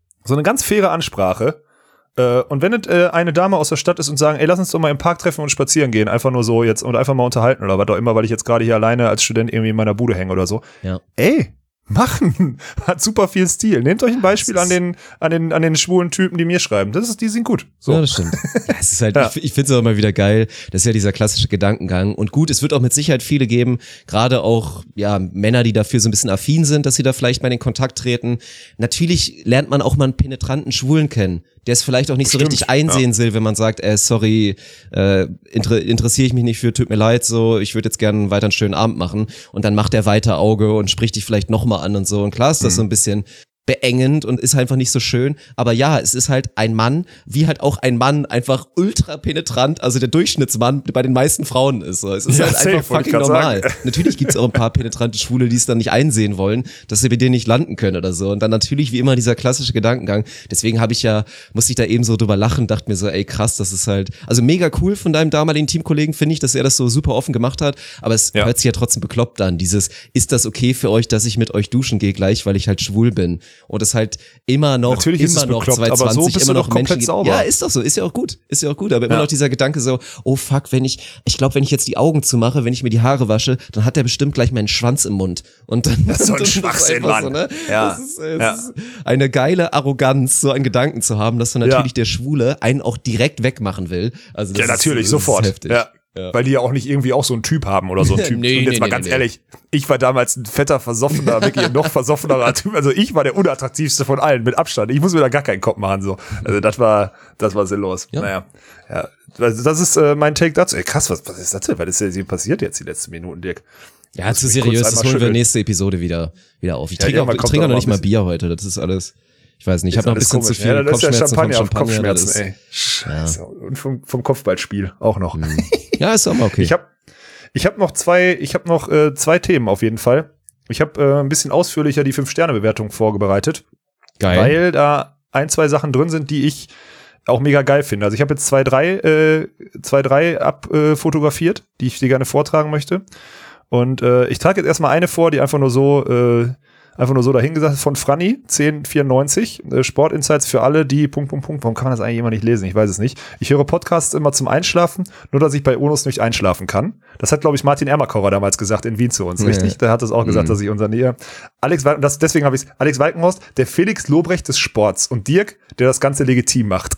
Ansprache. Und wenn eine Dame aus der Stadt ist und sagen, ey, lass uns doch mal im Park treffen und spazieren gehen, einfach nur so jetzt und einfach mal unterhalten oder was auch immer, weil ich jetzt gerade hier alleine als Student irgendwie in meiner Bude hänge oder so. Ja. Ey, machen. Hat super viel Stil. Nehmt euch ein Beispiel an den schwulen Typen, die mir schreiben. Die sind gut. So. Ja, das stimmt. Ja, es ist halt, ich finde es auch immer wieder geil. Das ist ja dieser klassische Gedankengang. Und gut, es wird auch mit Sicherheit viele geben, gerade auch, Männer, die dafür so ein bisschen affin sind, dass sie da vielleicht mal in den Kontakt treten. Natürlich lernt man auch mal einen penetranten Schwulen kennen, der es vielleicht auch nicht so richtig einsehen will, wenn man sagt, sorry, interessiere ich mich nicht für, tut mir leid, so, ich würde jetzt gerne weiter einen schönen Abend machen. Und dann macht er weiter Auge und spricht dich vielleicht nochmal an und so. Und klar ist das so ein bisschen beengend und ist einfach nicht so schön. Aber ja, es ist halt ein Mann, wie halt auch ein Mann einfach ultra penetrant, also der Durchschnittsmann bei den meisten Frauen ist. So. Es ist halt einfach fucking normal. Natürlich gibt's auch ein paar penetrante Schwule, die es dann nicht einsehen wollen, dass sie bei denen nicht landen können oder so. Und dann natürlich wie immer dieser klassische Gedankengang. Deswegen musste ich da eben so drüber lachen, dachte mir so, ey krass, das ist halt, also mega cool von deinem damaligen Teamkollegen, finde ich, dass er das so super offen gemacht hat. Aber es hört sich ja trotzdem bekloppt an. Ist das okay für euch, dass ich mit euch duschen gehe gleich, weil ich halt schwul bin? Und es halt immer noch, natürlich immer noch bekloppt, 2020 aber so bist immer noch Menschen gibt. Sauber. Ja, ist doch so, ist ja auch gut, aber immer noch dieser Gedanke so, oh fuck, wenn ich glaube, wenn ich jetzt die Augen zumache, wenn ich mir die Haare wasche, dann hat der bestimmt gleich meinen Schwanz im Mund. Und dann das ist so ein Schwachsinn, Mann. So, ne? Ja. Es ist eine geile Arroganz, so einen Gedanken zu haben, dass dann natürlich der Schwule einen auch direkt wegmachen will. Also das natürlich, ist sofort. Heftig. Ja. Weil die ja auch nicht irgendwie auch so einen Typ haben oder so einen Typ. Und jetzt mal ganz ehrlich, ich war damals ein fetter, versoffener, wirklich noch versoffenerer Typ. Also ich war der unattraktivste von allen, mit Abstand. Ich muss mir da gar keinen Kopf machen, so. Also das war sinnlos. Ja. Naja. Ja. Das ist mein Take dazu. Ey, krass, was ist das denn? Was ist denn passiert jetzt die letzten Minuten, Dirk? Ja, zu seriös, das holen wir nächste Episode wieder auf. Ich trinke noch nicht mal Bier heute, das ist alles. Ich weiß nicht, ich habe noch ein bisschen zu viel Kopfschmerzen vom Champagner. Kopfschmerzen, ey. Scheiße. Und vom Kopfballspiel auch noch. Ja, ist auch mal okay. Ich hab noch zwei Themen auf jeden Fall. Ich habe ein bisschen ausführlicher die 5-Sterne-Bewertung vorbereitet. Geil. Weil da 1, 2 Sachen drin sind, die ich auch mega geil finde. Also ich habe jetzt 2, 3 abfotografiert, die ich dir gerne vortragen möchte. Und ich trage jetzt erstmal eine vor, die einfach nur so dahingesagt ist, von Franny, 1094, Sportinsights für alle, die ... Warum kann man das eigentlich immer nicht lesen? Ich weiß es nicht. Ich höre Podcasts immer zum Einschlafen, nur dass ich bei Onus nicht einschlafen kann. Das hat, glaube ich, Martin Ermakorer damals gesagt in Wien zu uns, richtig? Der hat das auch gesagt, dass ich unser Nähe. Deswegen habe ich Alex Walkenhorst, der Felix Lobrecht des Sports und Dirk, der das Ganze legitim macht.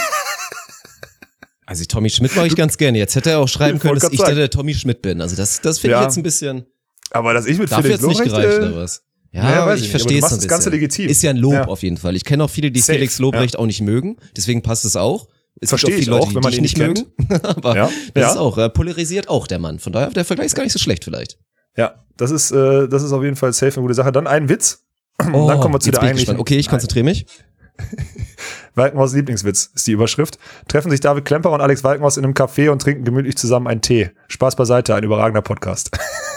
Also Tommy Schmidt mag ich ganz gerne. Jetzt hätte er auch schreiben können, dass ich der Tommy Schmidt bin. Also das finde ich jetzt ein bisschen... Aber dass ich mit Dafür Felix jetzt nicht Lobrecht... gereicht, oder was? Ja, ich verstehe es ein bisschen. Das Ganze legitim. Ist ja ein Lob auf jeden Fall. Ich kenne auch viele, die Safe, Felix Lobrecht auch nicht mögen. Deswegen passt es auch. Es Verstehe gibt auch viele Leute, wenn man die ihn nicht kennt. mögen. Aber das ist auch, polarisiert auch der Mann. Von daher, der Vergleich ist gar nicht so schlecht vielleicht. Ja, das ist auf jeden Fall safe eine gute Sache. Dann ein Witz. Dann kommen wir zu der eigentlichen. Okay, ich konzentriere mich. Walkenhorsts Lieblingswitz ist die Überschrift. Treffen sich David Klemperer und Alex Walkenhorst in einem Café und trinken gemütlich zusammen einen Tee. Spaß beiseite, ein überragender Podcast.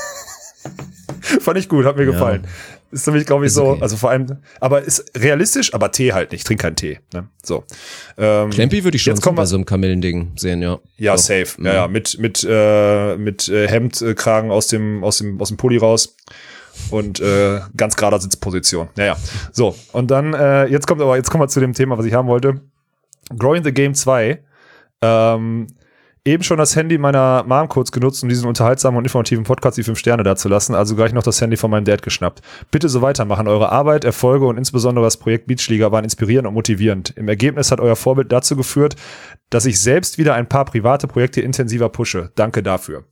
Fand ich gut, hat mir gefallen. Ist nämlich, glaube ich, so, okay. Also vor allem, aber ist realistisch, aber Tee halt nicht. Trink keinen Tee. Ne? So. Klempi würde ich schon bei so einem Kamellending sehen, ja. Ja, so. Safe. Mhm. Ja, mit Hemdkragen aus dem Pulli raus. Und ganz gerader Sitzposition. Naja. So, und dann, jetzt kommen wir zu dem Thema, was ich haben wollte. Growing the Game 2. Eben schon das Handy meiner Mom kurz genutzt, um diesen unterhaltsamen und informativen Podcast die 5 Sterne dazulassen, also gleich noch das Handy von meinem Dad geschnappt. Bitte so weitermachen. Eure Arbeit, Erfolge und insbesondere das Projekt Beachliga waren inspirierend und motivierend. Im Ergebnis hat euer Vorbild dazu geführt, dass ich selbst wieder ein paar private Projekte intensiver pushe. Danke dafür.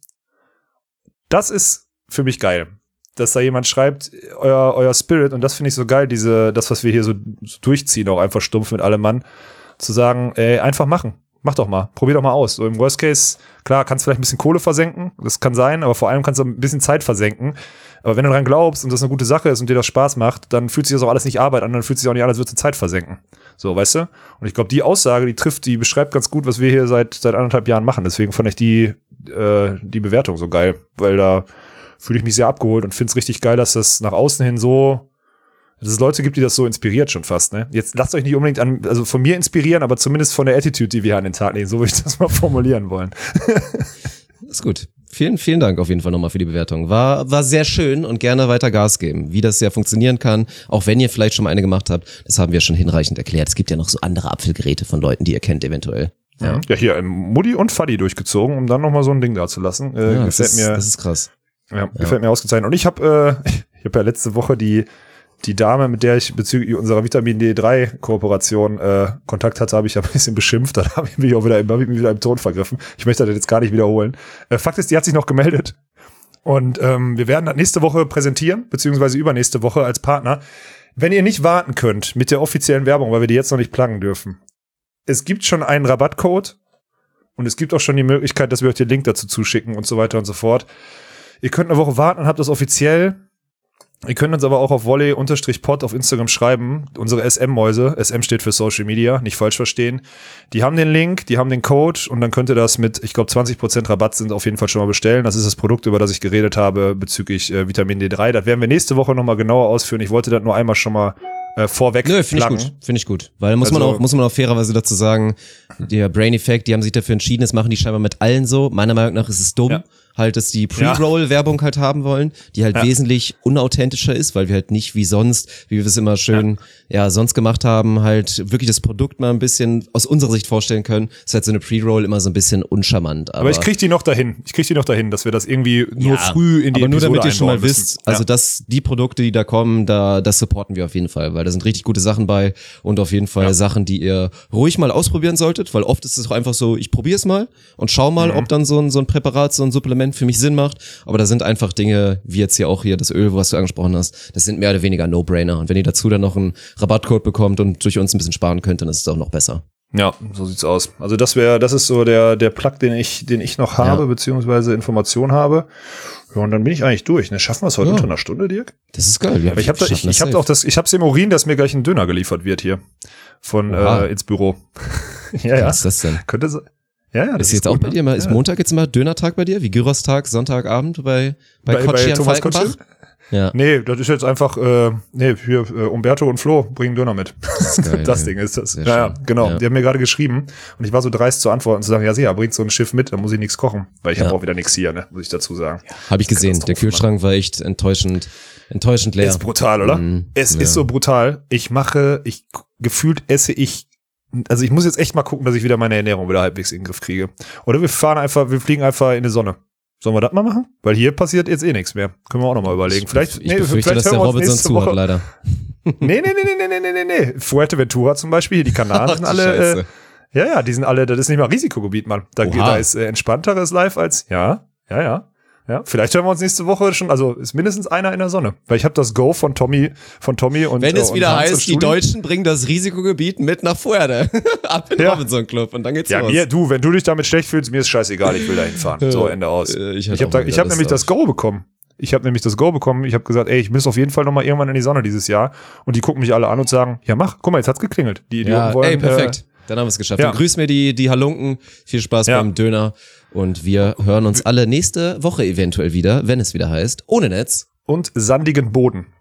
Das ist für mich geil. Dass da jemand schreibt, euer Spirit, und das finde ich so geil, das, was wir hier so durchziehen, auch einfach stumpf mit allem Mann, zu sagen, ey, einfach machen. Mach doch mal, probier doch mal aus. So im Worst Case, klar, kannst du vielleicht ein bisschen Kohle versenken, das kann sein, aber vor allem kannst du ein bisschen Zeit versenken. Aber wenn du dran glaubst und das eine gute Sache ist und dir das Spaß macht, dann fühlt sich das auch alles nicht Arbeit an, dann fühlt sich auch nicht an, als würdest du Zeit versenken. So, weißt du? Und ich glaube, die Aussage, die beschreibt ganz gut, was wir hier seit 1,5 Jahren machen. Deswegen fand ich die Bewertung so geil, weil da fühle ich mich sehr abgeholt und finde es richtig geil, dass das nach außen hin so, dass es Leute gibt, die das so inspiriert schon fast, ne? Jetzt lasst euch nicht unbedingt also von mir inspirieren, aber zumindest von der Attitude, die wir an den Tag legen. So würde ich das mal formulieren wollen. Das ist gut. Vielen, vielen Dank auf jeden Fall nochmal für die Bewertung. War sehr schön und gerne weiter Gas geben. Wie das ja funktionieren kann, auch wenn ihr vielleicht schon mal eine gemacht habt, das haben wir schon hinreichend erklärt. Es gibt ja noch so andere Apfelgeräte von Leuten, die ihr kennt eventuell. Ja, hier Mutti und Faddy durchgezogen, um dann nochmal so ein Ding da zu lassen. Gefällt mir. Das ist krass. Ja, gefällt mir ausgezeichnet. Und ich habe ja letzte Woche die Dame, mit der ich bezüglich unserer Vitamin D3-Kooperation Kontakt hatte, habe ich ja ein bisschen beschimpft. Dann habe ich mich wieder im Ton vergriffen. Ich möchte das jetzt gar nicht wiederholen. Fakt ist, die hat sich noch gemeldet. Und wir werden das nächste Woche präsentieren, beziehungsweise übernächste Woche als Partner. Wenn ihr nicht warten könnt mit der offiziellen Werbung, weil wir die jetzt noch nicht pluggen dürfen. Es gibt schon einen Rabattcode und es gibt auch schon die Möglichkeit, dass wir euch den Link dazu zuschicken und so weiter und so fort. Ihr könnt eine Woche warten und habt das offiziell. Ihr könnt uns aber auch auf volley_pod auf Instagram schreiben. Unsere SM-Mäuse, SM steht für Social Media, nicht falsch verstehen. Die haben den Link, die haben den Code und dann könnt ihr das mit, ich glaube 20% Rabatt sind auf jeden Fall schon mal bestellen. Das ist das Produkt, über das ich geredet habe bezüglich Vitamin D3. Das werden wir nächste Woche nochmal genauer ausführen. Ich wollte das nur einmal schon mal vorweg. Nö, finde ich gut. Weil muss man auch fairerweise dazu sagen, der Brain Effect, die haben sich dafür entschieden, das machen die scheinbar mit allen so. Meiner Meinung nach ist es dumm. Ja. Halt, dass die Pre-Roll-Werbung halt haben wollen, die halt wesentlich unauthentischer ist, weil wir halt nicht wie sonst, wie wir es immer schön sonst gemacht haben, halt wirklich das Produkt mal ein bisschen aus unserer Sicht vorstellen können. Ist halt so eine Pre-Roll immer so ein bisschen uncharmant. Aber ich krieg die noch dahin, dass wir das irgendwie nur früh in die Episode einbauen. Aber nur damit ihr schon mal wisst, also die Produkte, die da kommen, das supporten wir auf jeden Fall, weil da sind richtig gute Sachen bei und auf jeden Fall Sachen, die ihr ruhig mal ausprobieren solltet, weil oft ist es auch einfach so, ich probiere es mal und schau mal, ob dann so ein Präparat, so ein Supplement für mich Sinn macht, aber da sind einfach Dinge, wie jetzt hier auch das Öl, was du angesprochen hast, das sind mehr oder weniger No-Brainer und wenn ihr dazu dann noch einen Rabattcode bekommt und durch uns ein bisschen sparen könnt, dann ist es auch noch besser. Ja, so sieht's aus. Also das ist so der Plug, den ich noch habe, beziehungsweise Information habe. Ja, und dann bin ich eigentlich durch. Ne? Schaffen wir es heute unter einer Stunde, Dirk? Das ist geil. Ja, ich hab's im Urin, dass mir gleich ein Döner geliefert wird hier von ins Büro. Was ist das denn? Könnte so. Ja, das ist jetzt gut, auch bei dir mal, ist Montag jetzt immer Dönertag bei dir? Wie Gyros-Tag, Sonntagabend bei Kotschi am Falkenbach? Ja. Nee, das ist jetzt einfach, Umberto und Flo bringen Döner mit. Das ist geil, das ey. Ding ist das. Sehr Ja, schön. genau. Ja. Die haben mir gerade geschrieben und ich war so dreist zu antworten, zu sagen, ja, sicher, bringt so ein Schiff mit, dann muss ich nichts kochen. Weil ich habe auch wieder nichts hier, ne, muss ich dazu sagen. Habe ich gesehen. Der Katastrophe, Kühlschrank war echt enttäuschend leer. Ist brutal, oder? Es Ja. ist so brutal. Gefühlt esse ich, also ich muss jetzt echt mal gucken, dass ich wieder meine Ernährung wieder halbwegs in den Griff kriege. Oder wir fliegen einfach in die Sonne. Sollen wir das mal machen? Weil hier passiert jetzt eh nichts mehr. Können wir auch noch mal überlegen. Ich befürchte, dass der hören wir uns Robinson nächste zu hat, Woche. leider. Nee. Fuerteventura zum Beispiel, hier die Kanaren sind Ach, du alle, Scheiße. die sind alle, das ist nicht mal Risikogebiet, Mann. Da ist entspannteres Live als, ja. Vielleicht hören wir uns nächste Woche schon, also ist mindestens einer in der Sonne. Weil ich habe das Go von Tommy und Wenn es und wieder Hans und heißt, die Studi. Deutschen bringen das Risikogebiet mit nach Fuerte. Ab in den Ja. Robinson Club und dann geht's Ja, los. wenn du dich damit schlecht fühlst, mir ist scheißegal, ich will da hinfahren. So, Ende aus. Ich Ich habe nämlich das Go bekommen. Ich habe gesagt, ey, ich muss auf jeden Fall noch mal irgendwann in die Sonne dieses Jahr. Und die gucken mich alle an und sagen, ja mach, guck mal, jetzt hat's geklingelt. Die Idioten Ja, wollen, ey, perfekt. Dann haben wir es geschafft. ja. Dann grüß mir die Halunken. Viel Spaß Ja. beim Döner. Und wir hören uns alle nächste Woche eventuell wieder, wenn es wieder heißt, ohne Netz. und sandigen Boden.